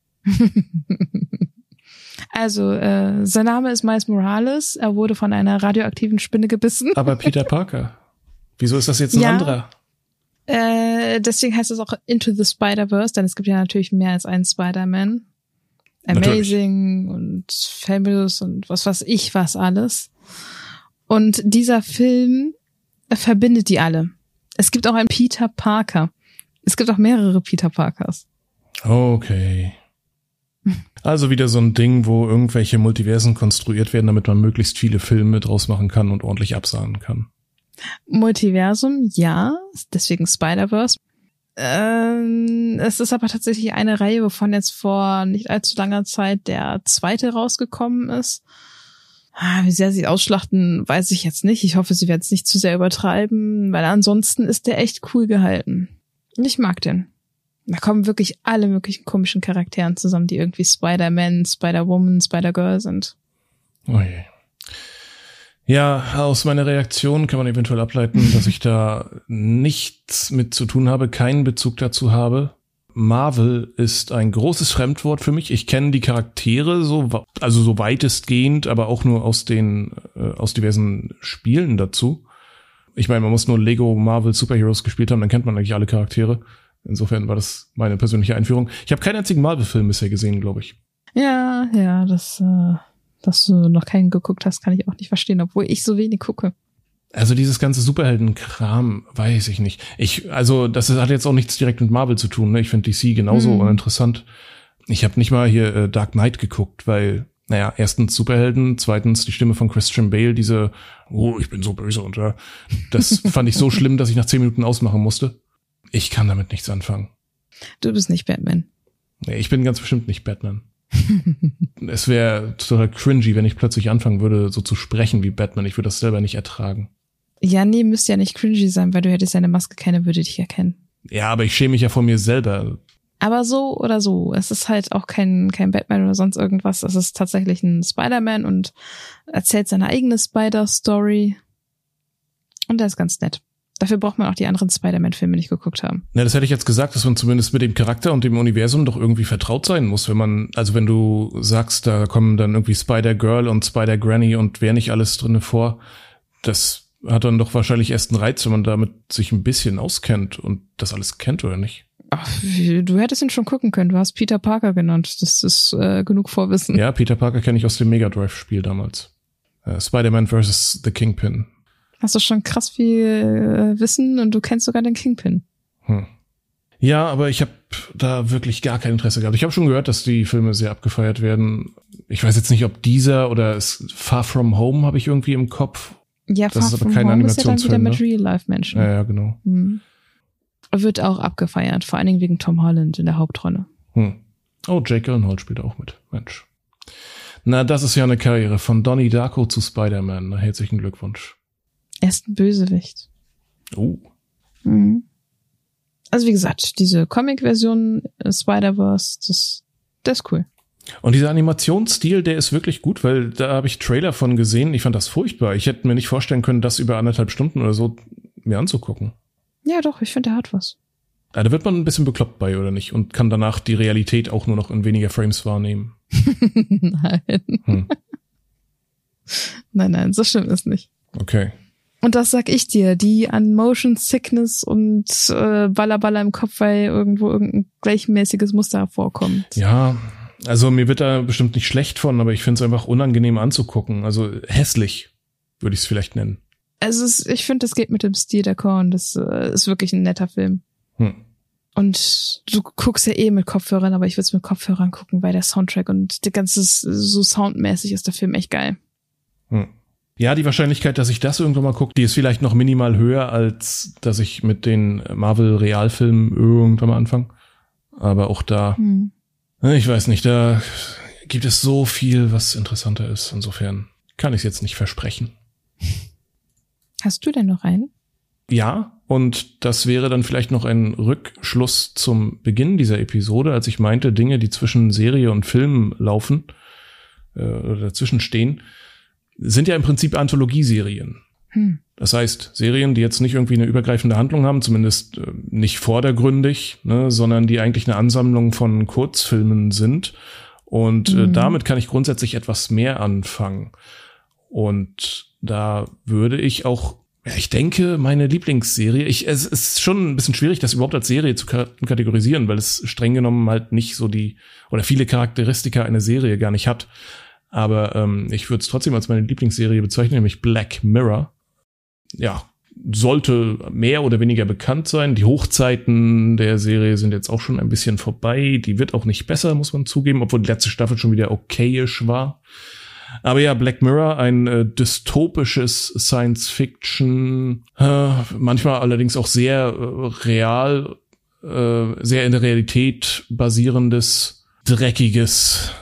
Also, sein Name ist Miles Morales. Er wurde von einer radioaktiven Spinne gebissen. Aber Peter Parker. Wieso ist das jetzt ein anderer? Deswegen heißt es auch Into the Spider-Verse, denn es gibt ja natürlich mehr als einen Spider-Man. Amazing und Fabulous und was weiß ich was alles. Und dieser Film verbindet die alle. Es gibt auch einen Peter Parker. Es gibt auch mehrere Peter Parkers. Okay. Also wieder so ein Ding, wo irgendwelche Multiversen konstruiert werden, damit man möglichst viele Filme draus machen kann und ordentlich absahnen kann. Multiversum, ja, deswegen Spider-Verse. Es ist aber tatsächlich eine Reihe, wovon jetzt vor nicht allzu langer Zeit der 2. rausgekommen ist. Wie sehr sie ausschlachten, weiß ich jetzt nicht. Ich hoffe, sie werden es nicht zu sehr übertreiben, weil ansonsten ist der echt cool gehalten. Und ich mag den. Da kommen wirklich alle möglichen komischen Charakteren zusammen, die irgendwie Spider-Man, Spider-Woman, Spider-Girl sind. Oh je. Ja, aus meiner Reaktion kann man eventuell ableiten, dass ich da nichts mit zu tun habe, keinen Bezug dazu habe. Marvel ist ein großes Fremdwort für mich. Ich kenne die Charaktere so weitestgehend, aber auch nur aus diversen Spielen dazu. Ich meine, man muss nur Lego Marvel Superheroes gespielt haben, dann kennt man eigentlich alle Charaktere. Insofern war das meine persönliche Einführung. Ich habe keinen einzigen Marvel-Film bisher gesehen, glaube ich. Ja, dass du noch keinen geguckt hast, kann ich auch nicht verstehen, obwohl ich so wenig gucke. Also dieses ganze Superhelden-Kram, weiß ich nicht. Das hat jetzt auch nichts direkt mit Marvel zu tun, ne? Ich finde DC genauso uninteressant. Ich habe nicht mal hier Dark Knight geguckt, weil, erstens Superhelden, zweitens die Stimme von Christian Bale, diese, ich bin so böse und das fand ich so schlimm, dass ich nach 10 Minuten ausmachen musste. Ich kann damit nichts anfangen. Du bist nicht Batman. Nee, ich bin ganz bestimmt nicht Batman. Es wäre total cringy, wenn ich plötzlich anfangen würde, so zu sprechen wie Batman. Ich würde das selber nicht ertragen. Ja, nee, müsste ja nicht cringy sein, weil du hättest seine Maske, keiner würde dich erkennen. Ja, aber ich schäme mich ja vor mir selber. Aber so oder so, es ist halt auch kein Batman oder sonst irgendwas. Es ist tatsächlich ein Spider-Man und erzählt seine eigene Spider-Story. Und das ist ganz nett. Dafür braucht man auch die anderen Spider-Man-Filme nicht geguckt haben. Na, das hätte ich jetzt gesagt, dass man zumindest mit dem Charakter und dem Universum doch irgendwie vertraut sein muss, wenn du sagst, da kommen dann irgendwie Spider-Girl und Spider-Granny und wer nicht alles drinne vor, das hat dann doch wahrscheinlich erst einen Reiz, wenn man damit sich ein bisschen auskennt und das alles kennt, oder nicht? Ach, du hättest ihn schon gucken können. Du hast Peter Parker genannt. Das ist genug Vorwissen. Ja, Peter Parker kenne ich aus dem Mega Drive-Spiel damals. Spider-Man vs. The Kingpin. Hast du schon krass viel Wissen und du kennst sogar den Kingpin. Ja, aber ich habe da wirklich gar kein Interesse gehabt. Ich habe schon gehört, dass die Filme sehr abgefeiert werden. Ich weiß jetzt nicht, ob dieser oder Far From Home habe ich irgendwie im Kopf. Ja, das Far ist aber From kein Home ist ja dann wieder Animationsfilm, mit ne? Real-Life-Menschen. Ja, genau. Wird auch abgefeiert, vor allen Dingen wegen Tom Holland in der Hauptrolle. Oh, Jake Gyllenhaal spielt auch mit. Mensch. Na, das ist ja eine Karriere von Donnie Darko zu Spider-Man. Na, herzlichen Glückwunsch. Er ist ein Bösewicht. Oh. Also wie gesagt, diese Comic-Version Spider-Verse, das ist cool. Und dieser Animationsstil, der ist wirklich gut, weil da habe ich Trailer von gesehen. Ich fand das furchtbar. Ich hätte mir nicht vorstellen können, das über 1,5 Stunden oder so mir anzugucken. Ja doch, ich finde, er hat was. Ja, da wird man ein bisschen bekloppt bei, oder nicht? Und kann danach die Realität auch nur noch in weniger Frames wahrnehmen. Nein. Nein, so schlimm ist nicht. Okay. Und das sag ich dir, die an Motion Sickness und Balla im Kopf, weil irgendwo irgendein gleichmäßiges Muster hervorkommt. Ja, also mir wird da bestimmt nicht schlecht von, aber ich finde es einfach unangenehm anzugucken. Also hässlich, würde ich es vielleicht nennen. Also ich finde, das geht mit dem Stil der Korn. Das ist wirklich ein netter Film. Und du guckst ja mit Kopfhörern, aber ich würde es mit Kopfhörern gucken, weil der Soundtrack und der ganze so soundmäßig ist der Film echt geil. Ja, die Wahrscheinlichkeit, dass ich das irgendwann mal gucke, die ist vielleicht noch minimal höher, als dass ich mit den Marvel-Realfilmen irgendwann mal anfange. Aber auch da, ich weiß nicht, da gibt es so viel, was interessanter ist. Insofern kann ich es jetzt nicht versprechen. Hast du denn noch einen? Ja, und das wäre dann vielleicht noch ein Rückschluss zum Beginn dieser Episode, als ich meinte, Dinge, die zwischen Serie und Film laufen oder dazwischen stehen, sind ja im Prinzip Anthologieserien. Das heißt, Serien, die jetzt nicht irgendwie eine übergreifende Handlung haben, zumindest nicht vordergründig, ne, sondern die eigentlich eine Ansammlung von Kurzfilmen sind. Und damit kann ich grundsätzlich etwas mehr anfangen. Und da würde ich auch, ja, ich denke, meine Lieblingsserie, es ist schon ein bisschen schwierig, das überhaupt als Serie zu kategorisieren, weil es streng genommen halt nicht so oder viele Charakteristika eine Serie gar nicht hat. Aber ich würde es trotzdem als meine Lieblingsserie bezeichnen, nämlich Black Mirror. Ja, sollte mehr oder weniger bekannt sein. Die Hochzeiten der Serie sind jetzt auch schon ein bisschen vorbei. Die wird auch nicht besser, muss man zugeben, obwohl die letzte Staffel schon wieder okayisch war. Aber ja, Black Mirror, ein dystopisches Science-Fiction, manchmal allerdings auch sehr real, sehr in der Realität basierendes, dreckiges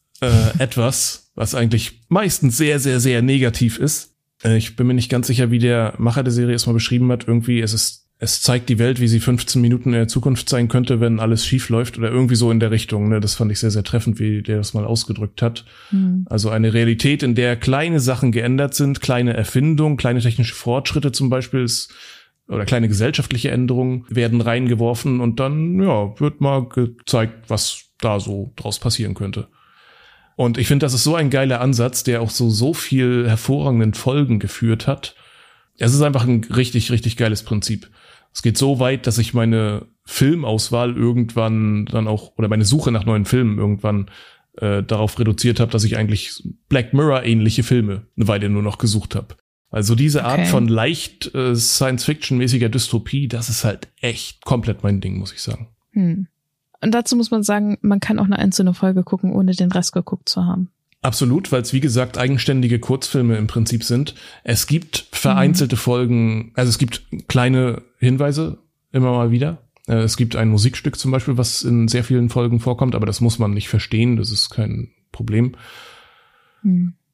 etwas, was eigentlich meistens sehr, sehr, sehr negativ ist. Ich bin mir nicht ganz sicher, wie der Macher der Serie es mal beschrieben hat. Irgendwie, es zeigt die Welt, wie sie 15 Minuten in der Zukunft sein könnte, wenn alles schief läuft oder irgendwie so in der Richtung. Ne? Das fand ich sehr, sehr treffend, wie der das mal ausgedrückt hat. Also eine Realität, in der kleine Sachen geändert sind, kleine Erfindungen, kleine technische Fortschritte zum Beispiel oder kleine gesellschaftliche Änderungen werden reingeworfen und dann, ja, wird mal gezeigt, was da so draus passieren könnte. Und ich finde, das ist so ein geiler Ansatz, der auch so viel hervorragenden Folgen geführt hat. Es ist einfach ein richtig, richtig geiles Prinzip. Es geht so weit, dass ich meine Filmauswahl irgendwann dann auch, oder meine Suche nach neuen Filmen irgendwann darauf reduziert habe, dass ich eigentlich Black Mirror-ähnliche Filme eine Weile nur noch gesucht habe. Also diese Art von leicht Science-Fiction-mäßiger Dystopie, das ist halt echt komplett mein Ding, muss ich sagen. Und dazu muss man sagen, man kann auch eine einzelne Folge gucken, ohne den Rest geguckt zu haben. Absolut, weil es wie gesagt eigenständige Kurzfilme im Prinzip sind. Es gibt vereinzelte Folgen, also es gibt kleine Hinweise immer mal wieder. Es gibt ein Musikstück zum Beispiel, was in sehr vielen Folgen vorkommt, aber das muss man nicht verstehen, das ist kein Problem.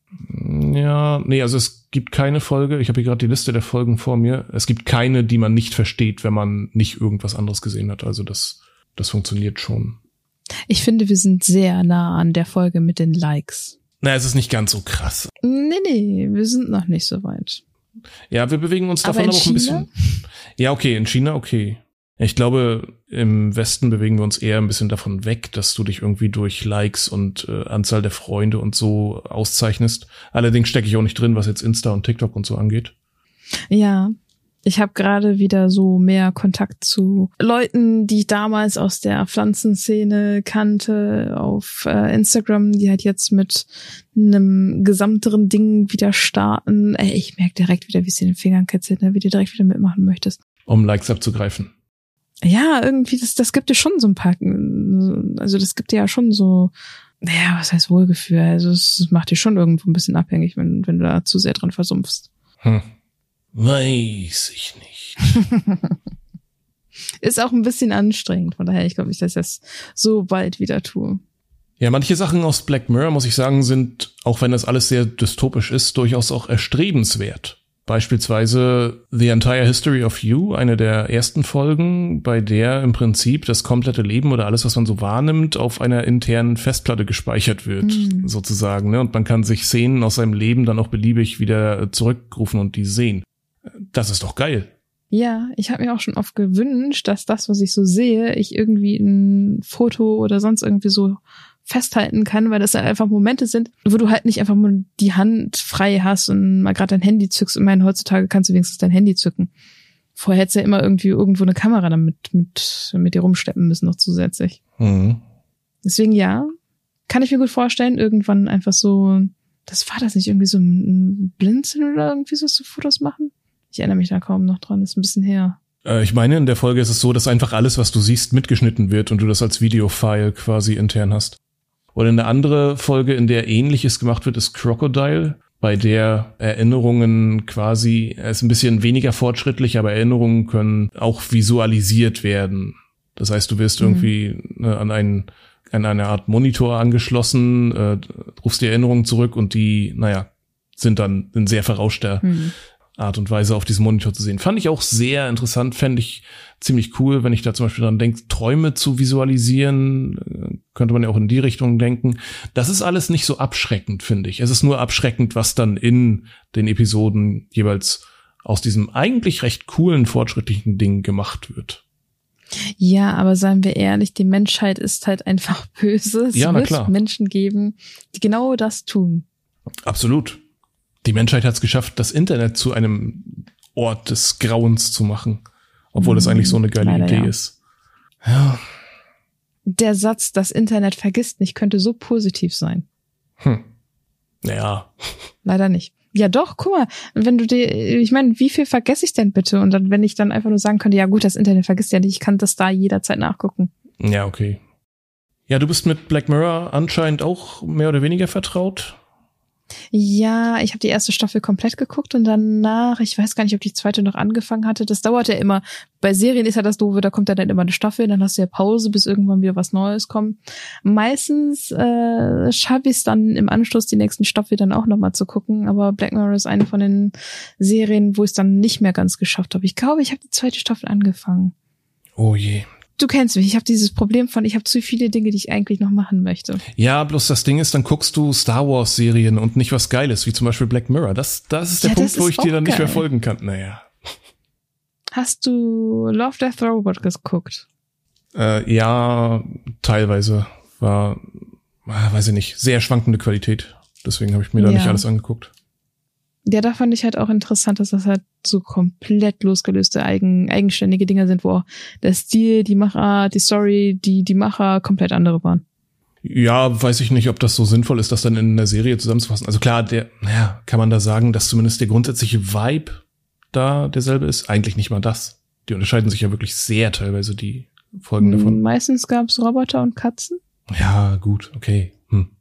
Ja, nee, also es gibt keine Folge, ich habe hier gerade die Liste der Folgen vor mir, es gibt keine, die man nicht versteht, wenn man nicht irgendwas anderes gesehen hat. Also das funktioniert schon. Ich finde, wir sind sehr nah an der Folge mit den Likes. Na, es ist nicht ganz so krass. Nee, wir sind noch nicht so weit. Ja, wir bewegen uns davon aber auch ein bisschen. Ja, okay, in China, okay. Ich glaube, im Westen bewegen wir uns eher ein bisschen davon weg, dass du dich irgendwie durch Likes und Anzahl der Freunde und so auszeichnest. Allerdings stecke ich auch nicht drin, was jetzt Insta und TikTok und so angeht. Ja, ich habe gerade wieder so mehr Kontakt zu Leuten, die ich damals aus der Pflanzenszene kannte auf Instagram, die halt jetzt mit einem gesamteren Ding wieder starten. Ey, ich merke direkt wieder, wie es dir in den Fingern kitzelt, ne? Wie du direkt wieder mitmachen möchtest. Um Likes abzugreifen. Ja, irgendwie, das gibt dir schon so ein paar, also das gibt dir ja schon so, naja, was heißt Wohlgefühl? Also es macht dich schon irgendwo ein bisschen abhängig, wenn du da zu sehr dran versumpfst. Weiß ich nicht. Ist auch ein bisschen anstrengend, von daher, ich glaube nicht, dass ich das so bald wieder tue. Ja, manche Sachen aus Black Mirror, muss ich sagen, sind, auch wenn das alles sehr dystopisch ist, durchaus auch erstrebenswert. Beispielsweise The Entire History of You, eine der ersten Folgen, bei der im Prinzip das komplette Leben oder alles, was man so wahrnimmt, auf einer internen Festplatte gespeichert wird, sozusagen. Ne? Und man kann sich Szenen aus seinem Leben dann auch beliebig wieder zurückrufen und die sehen. Das ist doch geil. Ja, ich habe mir auch schon oft gewünscht, dass das, was ich so sehe, ich irgendwie ein Foto oder sonst irgendwie so festhalten kann, weil das halt einfach Momente sind, wo du halt nicht einfach mal die Hand frei hast und mal gerade dein Handy zückst. Ich meine, heutzutage kannst du wenigstens dein Handy zücken. Vorher hättest du ja immer irgendwie irgendwo eine Kamera damit mit dir rumschleppen müssen noch zusätzlich. Deswegen ja, kann ich mir gut vorstellen, irgendwann einfach so, war das nicht irgendwie so ein Blinzeln oder irgendwie so Fotos machen? Ich erinnere mich da kaum noch dran, ist ein bisschen her. Ich meine, in der Folge ist es so, dass einfach alles, was du siehst, mitgeschnitten wird und du das als Videofile quasi intern hast. Oder eine andere Folge, in der Ähnliches gemacht wird, ist Crocodile, bei der Erinnerungen quasi, ist ein bisschen weniger fortschrittlich, aber Erinnerungen können auch visualisiert werden. Das heißt, du wirst irgendwie an eine Art Monitor angeschlossen, rufst die Erinnerungen zurück und die, sind dann in sehr verrauschter Art und Weise auf diesem Monitor zu sehen. Fand ich auch sehr interessant, fände ich ziemlich cool, wenn ich da zum Beispiel dran denke, Träume zu visualisieren, könnte man ja auch in die Richtung denken. Das ist alles nicht so abschreckend, finde ich. Es ist nur abschreckend, was dann in den Episoden jeweils aus diesem eigentlich recht coolen, fortschrittlichen Ding gemacht wird. Ja, aber seien wir ehrlich, die Menschheit ist halt einfach böse. Es wird Menschen geben, die genau das tun. Absolut. Die Menschheit hat es geschafft, das Internet zu einem Ort des Grauens zu machen. Obwohl das eigentlich so eine geile Idee ist. Ja. Der Satz, das Internet vergisst nicht, könnte so positiv sein. Naja. Leider nicht. Ja doch, guck mal, ich meine, wie viel vergesse ich denn bitte? Und dann, wenn ich dann einfach nur sagen könnte, ja gut, das Internet vergisst ja nicht, ich kann das da jederzeit nachgucken. Ja, okay. Ja, du bist mit Black Mirror anscheinend auch mehr oder weniger vertraut. Ja, ich habe die erste Staffel komplett geguckt und danach, ich weiß gar nicht, ob die zweite noch angefangen hatte. Das dauert ja immer. Bei Serien ist ja das Doofe, da kommt dann immer eine Staffel, dann hast du ja Pause, bis irgendwann wieder was Neues kommt. Meistens schaffe ich es dann im Anschluss, die nächsten Staffel dann auch nochmal zu gucken. Aber Black Mirror ist eine von den Serien, wo ich es dann nicht mehr ganz geschafft habe. Ich glaube, ich habe die zweite Staffel angefangen. Oh je. Du kennst mich, ich habe dieses Problem ich habe zu viele Dinge, die ich eigentlich noch machen möchte. Ja, bloß das Ding ist, dann guckst du Star Wars Serien und nicht was Geiles, wie zum Beispiel Black Mirror. Das ist der Punkt, wo ich dir dann nicht mehr folgen kann. Naja. Hast du Love, Death, Robot geguckt? Ja, teilweise. War, weiß ich nicht, sehr schwankende Qualität. Deswegen habe ich mir da nicht alles angeguckt. Ja, da fand ich halt auch interessant, dass das halt so komplett losgelöste, eigenständige Dinger sind, wo auch der Stil, die Machart, die Story, die Macher komplett andere waren. Ja, weiß ich nicht, ob das so sinnvoll ist, das dann in der Serie zusammenzufassen. Also klar, kann man da sagen, dass zumindest der grundsätzliche Vibe da derselbe ist? Eigentlich nicht mal das. Die unterscheiden sich ja wirklich sehr teilweise, die Folgen davon. Meistens gab's Roboter und Katzen. Ja, gut, okay.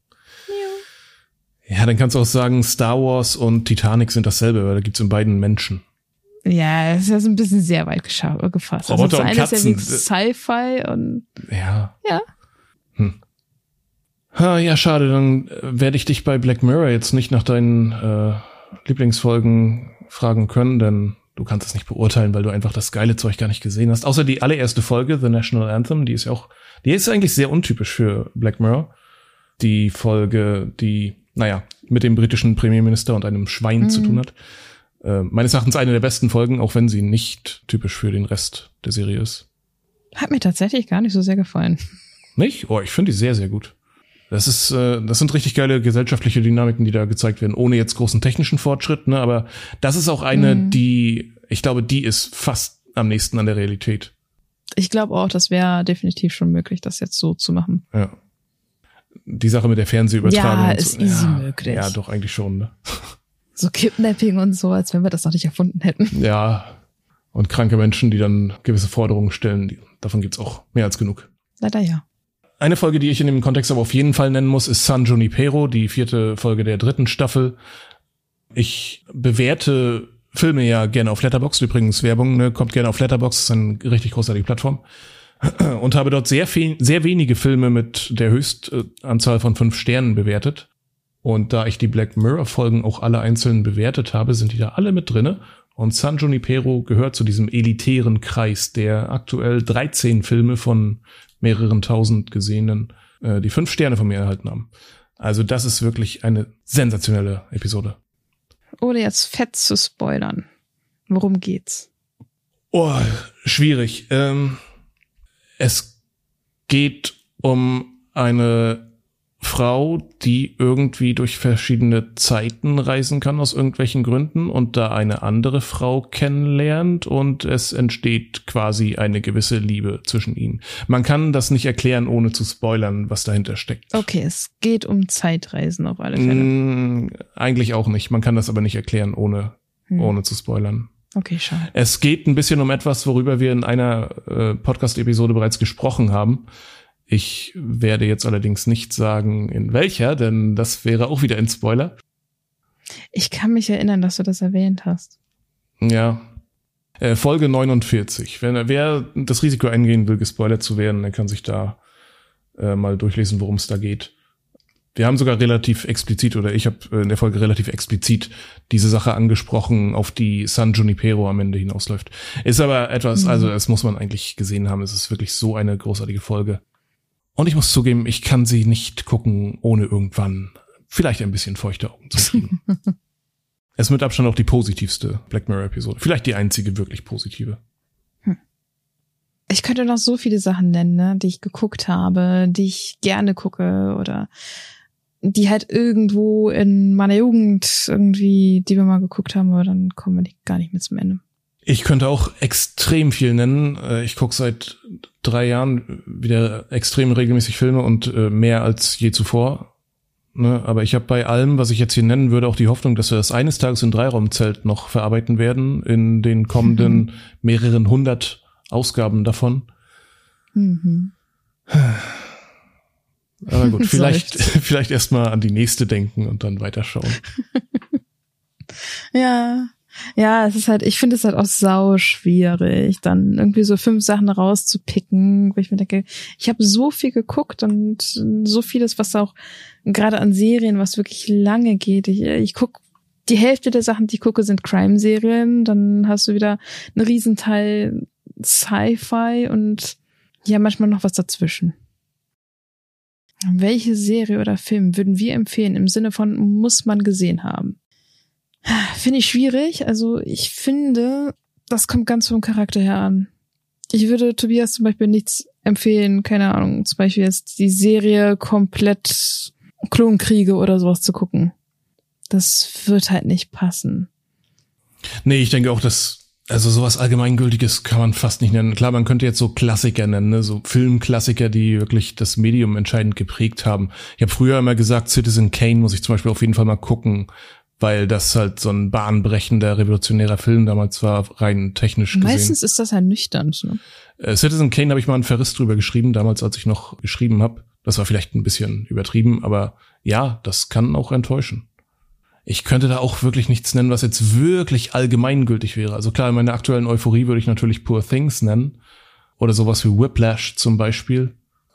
Ja, dann kannst du auch sagen, Star Wars und Titanic sind dasselbe, weil da gibt's in beiden Menschen. Ja, das ist ja so ein bisschen sehr weit gefasst. Roboter also und Katzen. Ist ja wie Sci-Fi und... Ja. Ja, schade, dann werde ich dich bei Black Mirror jetzt nicht nach deinen Lieblingsfolgen fragen können, denn du kannst es nicht beurteilen, weil du einfach das geile Zeug gar nicht gesehen hast. Außer die allererste Folge, The National Anthem, die ist eigentlich sehr untypisch für Black Mirror. Die Folge, die, mit dem britischen Premierminister und einem Schwein zu tun hat. Meines Erachtens eine der besten Folgen, auch wenn sie nicht typisch für den Rest der Serie ist. Hat mir tatsächlich gar nicht so sehr gefallen. Nicht? Oh, ich finde die sehr, sehr gut. Das sind richtig geile gesellschaftliche Dynamiken, die da gezeigt werden, ohne jetzt großen technischen Fortschritt, ne, aber das ist auch eine, ich glaube, die ist fast am nächsten an der Realität. Ich glaube auch, das wäre definitiv schon möglich, das jetzt so zu machen. Ja. Die Sache mit der Fernsehübertragung. Ja, ist easy möglich. Ja, doch, eigentlich schon, ne? So Kidnapping und so, als wenn wir das noch nicht erfunden hätten. Ja. Und kranke Menschen, die dann gewisse Forderungen stellen, davon gibt's auch mehr als genug. Leider ja. Eine Folge, die ich in dem Kontext aber auf jeden Fall nennen muss, ist San Junipero, die 4. Folge der 3. Staffel. Ich bewerte Filme ja gerne auf Letterboxd, übrigens Werbung, ne, kommt gerne auf Letterboxd, ist eine richtig großartige Plattform. Und habe dort sehr wenige Filme mit der Höchstanzahl von 5 Sternen bewertet. Und da ich die Black Mirror Folgen auch alle einzeln bewertet habe, sind die da alle mit drinne. Und San Junipero gehört zu diesem elitären Kreis, der aktuell 13 Filme von mehreren tausend Gesehenen, die 5 Sterne von mir erhalten haben. Also das ist wirklich eine sensationelle Episode. Ohne jetzt fett zu spoilern. Worum geht's? Oh, schwierig. Es geht um eine Frau, die irgendwie durch verschiedene Zeiten reisen kann aus irgendwelchen Gründen und da eine andere Frau kennenlernt und es entsteht quasi eine gewisse Liebe zwischen ihnen. Man kann das nicht erklären, ohne zu spoilern, was dahinter steckt. Okay, es geht um Zeitreisen auf alle Fälle. Eigentlich auch nicht. Man kann das aber nicht erklären, ohne zu spoilern. Okay, schade. Es geht ein bisschen um etwas, worüber wir in einer Podcast-Episode bereits gesprochen haben. Ich werde jetzt allerdings nicht sagen, in welcher, denn das wäre auch wieder ein Spoiler. Ich kann mich erinnern, dass du das erwähnt hast. Ja. Folge 49. Wer das Risiko eingehen will, gespoilert zu werden, der kann sich da mal durchlesen, worum es da geht. Wir haben sogar relativ explizit, oder ich habe in der Folge relativ explizit diese Sache angesprochen, auf die San Junipero am Ende hinausläuft. Ist aber etwas, also es muss man eigentlich gesehen haben, es ist wirklich so eine großartige Folge. Und ich muss zugeben, ich kann sie nicht gucken, ohne irgendwann vielleicht ein bisschen feuchte Augen zu kriegen. Es ist mit Abstand auch die positivste Black Mirror-Episode. Vielleicht die einzige wirklich positive. Ich könnte noch so viele Sachen nennen, ne, die ich geguckt habe, die ich gerne gucke oder die halt irgendwo in meiner Jugend irgendwie, die wir mal geguckt haben, aber dann kommen wir gar nicht mehr zum Ende. Ich könnte auch extrem viel nennen. Ich gucke seit 3 Jahren wieder extrem regelmäßig Filme und mehr als je zuvor. Ne? Aber ich habe bei allem, was ich jetzt hier nennen würde, auch die Hoffnung, dass wir das eines Tages in Dreiraumzelt noch verarbeiten werden, in den kommenden mehreren 100 Ausgaben davon. Aber gut, vielleicht erstmal an die nächste denken und dann weiterschauen. Ja, es ist halt, ich finde es halt auch sau schwierig, dann irgendwie so 5 Sachen rauszupicken, wo ich mir denke, ich habe so viel geguckt und so vieles, was auch gerade an Serien, was wirklich lange geht. Ich gucke, die Hälfte der Sachen, die ich gucke, sind Crime-Serien, dann hast du wieder einen Riesenteil Sci-Fi und ja, manchmal noch was dazwischen. Welche Serie oder Film würden wir empfehlen im Sinne von muss man gesehen haben? Finde ich schwierig. Also ich finde, das kommt ganz vom Charakter her an. Ich würde Tobias zum Beispiel nichts empfehlen, keine Ahnung, zum Beispiel jetzt die Serie komplett Klonkriege oder sowas zu gucken. Das wird halt nicht passen. Nee, ich denke auch, also sowas Allgemeingültiges kann man fast nicht nennen. Klar, man könnte jetzt so Klassiker nennen, ne? So Filmklassiker, die wirklich das Medium entscheidend geprägt haben. Ich habe früher immer gesagt, Citizen Kane muss ich zum Beispiel auf jeden Fall mal gucken, weil das halt so ein bahnbrechender, revolutionärer Film damals war, rein technisch gesehen. Meistens ist das ja nüchtern. Ne? Citizen Kane habe ich mal einen Verriss drüber geschrieben, damals, als ich noch geschrieben habe. Das war vielleicht ein bisschen übertrieben, aber ja, das kann auch enttäuschen. Ich könnte da auch wirklich nichts nennen, was jetzt wirklich allgemeingültig wäre. Also klar, in meiner aktuellen Euphorie würde ich natürlich Poor Things nennen. Oder sowas wie Whiplash zum Beispiel.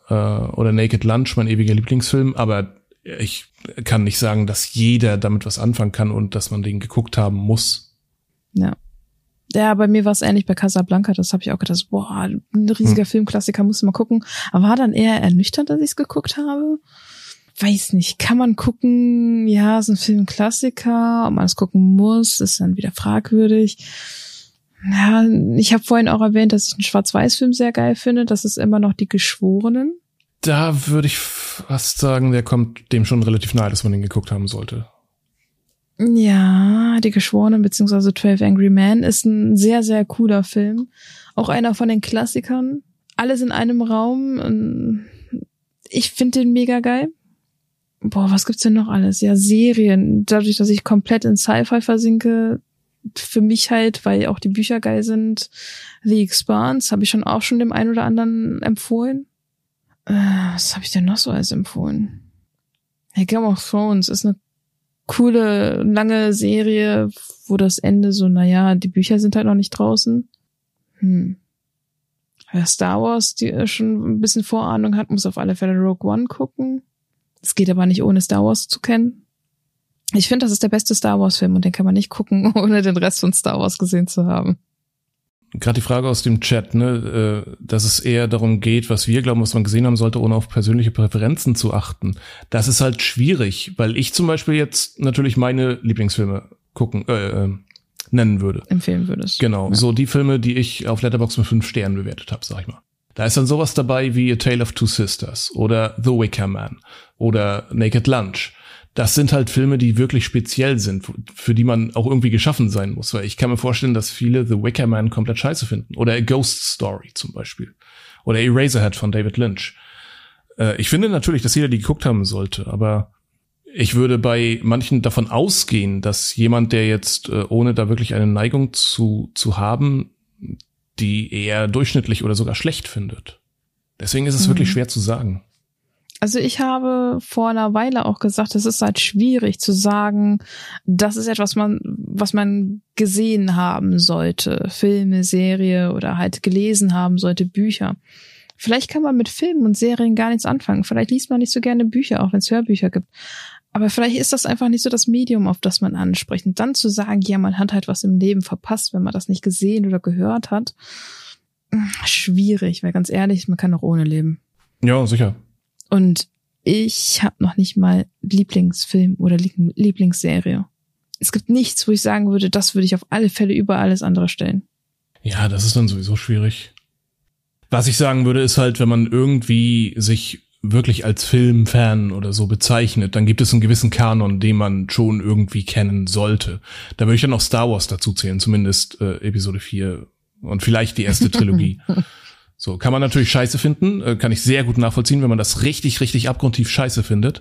oder Naked Lunch, mein ewiger Lieblingsfilm, aber ich kann nicht sagen, dass jeder damit was anfangen kann und dass man den geguckt haben muss. Ja. Ja, bei mir war es ähnlich bei Casablanca, das habe ich auch gedacht, boah, ein riesiger Filmklassiker, musst du mal gucken. Aber war dann eher ernüchternd, dass ich es geguckt habe. Weiß nicht, kann man gucken, ja, ist ein Filmklassiker, ob man es gucken muss, ist dann wieder fragwürdig. Ja, ich habe vorhin auch erwähnt, dass ich einen Schwarz-Weiß-Film sehr geil finde, das ist immer noch Die Geschworenen. Da würde ich fast sagen, der kommt dem schon relativ nahe, dass man den geguckt haben sollte. Ja, Die Geschworenen beziehungsweise 12 Angry Men ist ein sehr, sehr cooler Film. Auch einer von den Klassikern. Alles in einem Raum. Ich finde den mega geil. Boah, was gibt's denn noch alles? Ja, Serien. Dadurch, dass ich komplett in Sci-Fi versinke, für mich halt, weil auch die Bücher geil sind. The Expanse habe ich auch schon dem einen oder anderen empfohlen. Was habe ich denn noch so alles empfohlen? Hey, Game of Thrones ist eine coole, lange Serie, wo das Ende so, naja, die Bücher sind halt noch nicht draußen. Wer Star Wars, die schon ein bisschen Vorahnung hat, muss auf alle Fälle Rogue One gucken. Es geht aber nicht, ohne Star Wars zu kennen. Ich finde, das ist der beste Star Wars Film und den kann man nicht gucken, ohne den Rest von Star Wars gesehen zu haben. Gerade die Frage aus dem Chat, ne, dass es eher darum geht, was wir glauben, was man gesehen haben sollte, ohne auf persönliche Präferenzen zu achten. Das ist halt schwierig, weil ich zum Beispiel jetzt natürlich meine Lieblingsfilme nennen würde. Empfehlen würdest. Genau, ja. So die Filme, die ich auf Letterboxd mit 5 Sternen bewertet habe, sag ich mal. Da ist dann sowas dabei wie A Tale of Two Sisters oder The Wicker Man oder Naked Lunch. Das sind halt Filme, die wirklich speziell sind, für die man auch irgendwie geschaffen sein muss. Weil ich kann mir vorstellen, dass viele The Wicker Man komplett scheiße finden. Oder A Ghost Story zum Beispiel. Oder Eraserhead von David Lynch. Ich finde natürlich, dass jeder die geguckt haben sollte. Aber ich würde bei manchen davon ausgehen, dass jemand, der jetzt, ohne da wirklich eine Neigung zu haben, die eher durchschnittlich oder sogar schlecht findet. Deswegen ist es wirklich schwer zu sagen. Also ich habe vor einer Weile auch gesagt, es ist halt schwierig zu sagen, das ist etwas, was man gesehen haben sollte. Filme, Serie oder halt gelesen haben sollte, Bücher. Vielleicht kann man mit Filmen und Serien gar nichts anfangen. Vielleicht liest man nicht so gerne Bücher, auch wenn es Hörbücher gibt. Aber vielleicht ist das einfach nicht so das Medium, auf das man anspricht. Und dann zu sagen, ja, man hat halt was im Leben verpasst, wenn man das nicht gesehen oder gehört hat. Schwierig, weil ganz ehrlich, man kann auch ohne leben. Ja, sicher. Und ich habe noch nicht mal Lieblingsfilm oder Lieblingsserie. Es gibt nichts, wo ich sagen würde, das würde ich auf alle Fälle über alles andere stellen. Ja, das ist dann sowieso schwierig. Was ich sagen würde, ist halt, wenn man irgendwie sich wirklich als Filmfan oder so bezeichnet, dann gibt es einen gewissen Kanon, den man schon irgendwie kennen sollte. Da würde ich dann auch Star Wars dazu zählen, zumindest Episode 4 und vielleicht die erste Trilogie. So, kann man natürlich scheiße finden, kann ich sehr gut nachvollziehen, wenn man das richtig, richtig abgrundtief scheiße findet.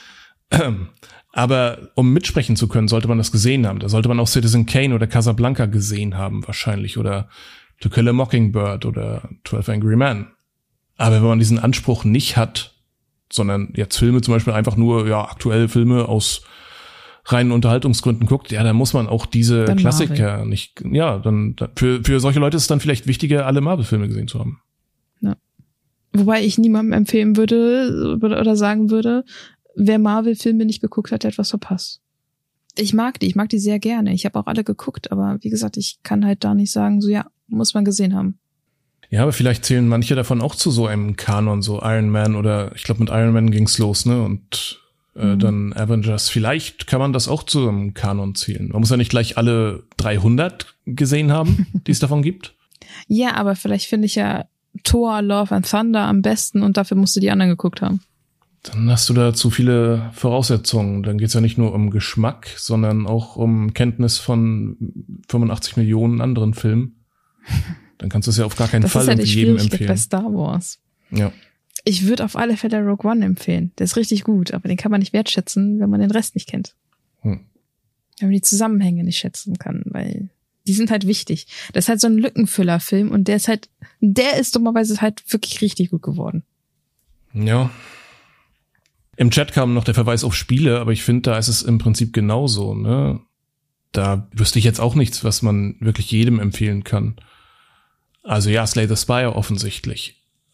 Aber um mitsprechen zu können, sollte man das gesehen haben. Da sollte man auch Citizen Kane oder Casablanca gesehen haben wahrscheinlich oder To Kill a Mockingbird oder 12 Angry Men. Aber wenn man diesen Anspruch nicht hat, sondern jetzt Filme zum Beispiel einfach nur, ja, aktuelle Filme aus reinen Unterhaltungsgründen guckt, ja, dann muss man auch diese dann Klassiker Marvel. Nicht, ja, dann für solche Leute ist es dann vielleicht wichtiger, alle Marvel-Filme gesehen zu haben. Ja. Wobei ich niemandem empfehlen würde oder sagen würde, wer Marvel-Filme nicht geguckt hat, der hat etwas verpasst. Ich mag die sehr gerne. Ich habe auch alle geguckt, aber wie gesagt, ich kann halt da nicht sagen, so ja, muss man gesehen haben. Ja, aber vielleicht zählen manche davon auch zu so einem Kanon, so Iron Man oder ich glaube mit Iron Man ging's los, ne? Und dann Avengers. Vielleicht kann man das auch zu einem Kanon zählen. Man muss ja nicht gleich alle 300 gesehen haben, die es davon gibt. Ja, aber vielleicht finde ich ja Thor, Love and Thunder am besten und dafür musst du die anderen geguckt haben. Dann hast du da zu viele Voraussetzungen. Dann geht's ja nicht nur um Geschmack, sondern auch um Kenntnis von 85 Millionen anderen Filmen. Dann kannst du es ja auf gar keinen Fall irgendwie jedem empfehlen. Das ist ja die Schwierigkeit bei Star Wars. Ja. Ich würde auf alle Fälle Rogue One empfehlen. Der ist richtig gut, aber den kann man nicht wertschätzen, wenn man den Rest nicht kennt. Wenn man die Zusammenhänge nicht schätzen kann, weil die sind halt wichtig. Das ist halt so ein Lückenfüller-Film und der ist dummerweise halt wirklich richtig gut geworden. Ja. Im Chat kam noch der Verweis auf Spiele, aber ich finde, da ist es im Prinzip genauso, ne? Da wüsste ich jetzt auch nichts, was man wirklich jedem empfehlen kann. Also ja, Slay the Spire offensichtlich.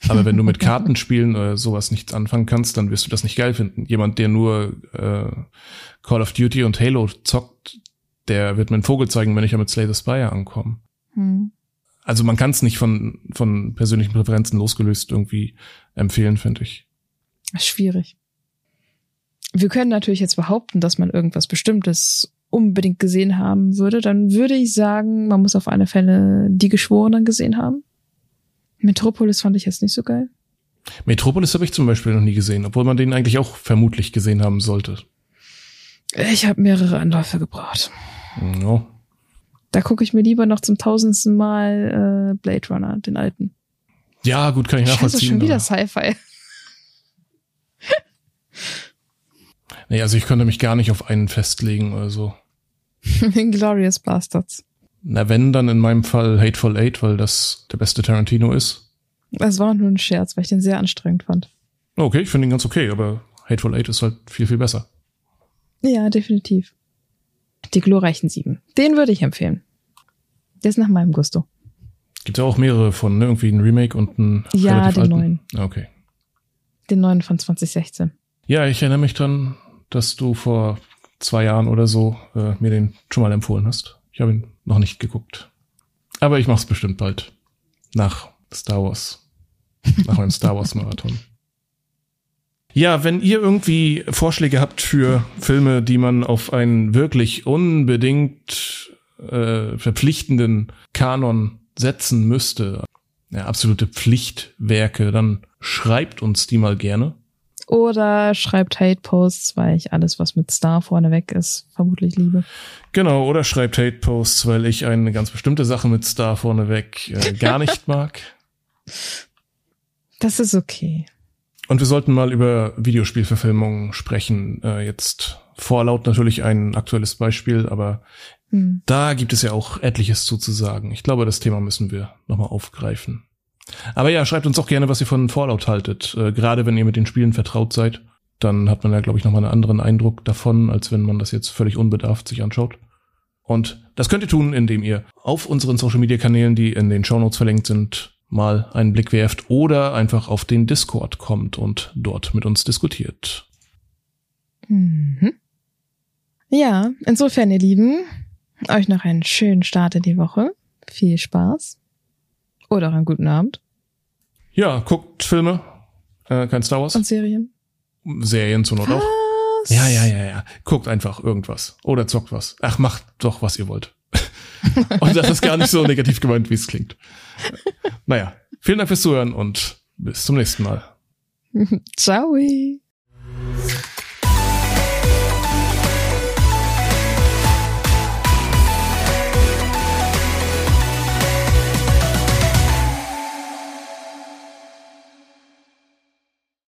Aber wenn du mit Kartenspielen oder sowas nichts anfangen kannst, dann wirst du das nicht geil finden. Jemand, der nur Call of Duty und Halo zockt, der wird mir einen Vogel zeigen, wenn ich ja mit Slay the Spire ankomme. Also man kann es nicht von persönlichen Präferenzen losgelöst irgendwie empfehlen, finde ich. Schwierig. Wir können natürlich jetzt behaupten, dass man irgendwas Bestimmtes unbedingt gesehen haben würde. Dann würde ich sagen, man muss auf alle Fälle Die Geschworenen gesehen haben. Metropolis fand ich jetzt nicht so geil. Metropolis habe ich zum Beispiel noch nie gesehen, obwohl man den eigentlich auch vermutlich gesehen haben sollte. Ich habe mehrere Anläufe gebraucht. No. Da gucke ich mir lieber noch zum 1000. Mal Blade Runner, den alten. Ja, gut, kann ich nachvollziehen. Das ist schon wieder Sci-Fi. Nee, also ich könnte mich gar nicht auf einen festlegen oder so. Inglourious Bastards. Na, wenn, dann in meinem Fall Hateful Eight, weil das der beste Tarantino ist. Das war nur ein Scherz, weil ich den sehr anstrengend fand. Okay, ich finde ihn ganz okay, aber Hateful Eight ist halt viel, viel besser. Ja, definitiv. Die glorreichen 7. Den würde ich empfehlen. Der ist nach meinem Gusto. Gibt ja auch mehrere von, ne? Irgendwie ein Remake und ein Ja, den alten. neuen. Okay. Den neuen von 2016. Ja, ich erinnere mich dran, dass du vor 2 Jahren oder so mir den schon mal empfohlen hast. Ich habe ihn noch nicht geguckt. Aber ich mach's bestimmt bald. Nach Star Wars. Nach meinem Star Wars Marathon. Ja, wenn ihr irgendwie Vorschläge habt für Filme, die man auf einen wirklich unbedingt verpflichtenden Kanon setzen müsste, ja, absolute Pflichtwerke, dann schreibt uns die mal gerne. Oder schreibt Hate-Posts, weil ich alles, was mit Star vorneweg ist, vermutlich liebe. Genau, oder schreibt Hate-Posts, weil ich eine ganz bestimmte Sache mit Star vorneweg gar nicht mag. Das ist okay. Und wir sollten mal über Videospielverfilmungen sprechen. Jetzt Fallout natürlich ein aktuelles Beispiel, aber da gibt es ja auch etliches zu sagen. Ich glaube, das Thema müssen wir nochmal aufgreifen. Aber ja, schreibt uns auch gerne, was ihr von Fallout haltet. Gerade wenn ihr mit den Spielen vertraut seid, dann hat man ja, glaube ich, nochmal einen anderen Eindruck davon, als wenn man das jetzt völlig unbedarft sich anschaut. Und das könnt ihr tun, indem ihr auf unseren Social-Media-Kanälen, die in den Shownotes verlinkt sind, mal einen Blick werft oder einfach auf den Discord kommt und dort mit uns diskutiert. Ja, insofern, ihr Lieben, euch noch einen schönen Start in die Woche. Viel Spaß. Oder auch einen guten Abend. Ja, guckt Filme, kein Star Wars. Und Serien. Serien zur Not auch. Ja. Guckt einfach irgendwas. Oder zockt was. Ach, macht doch, was ihr wollt. Und das ist gar nicht so negativ gemeint, wie es klingt. Naja, vielen Dank fürs Zuhören und bis zum nächsten Mal. Ciao.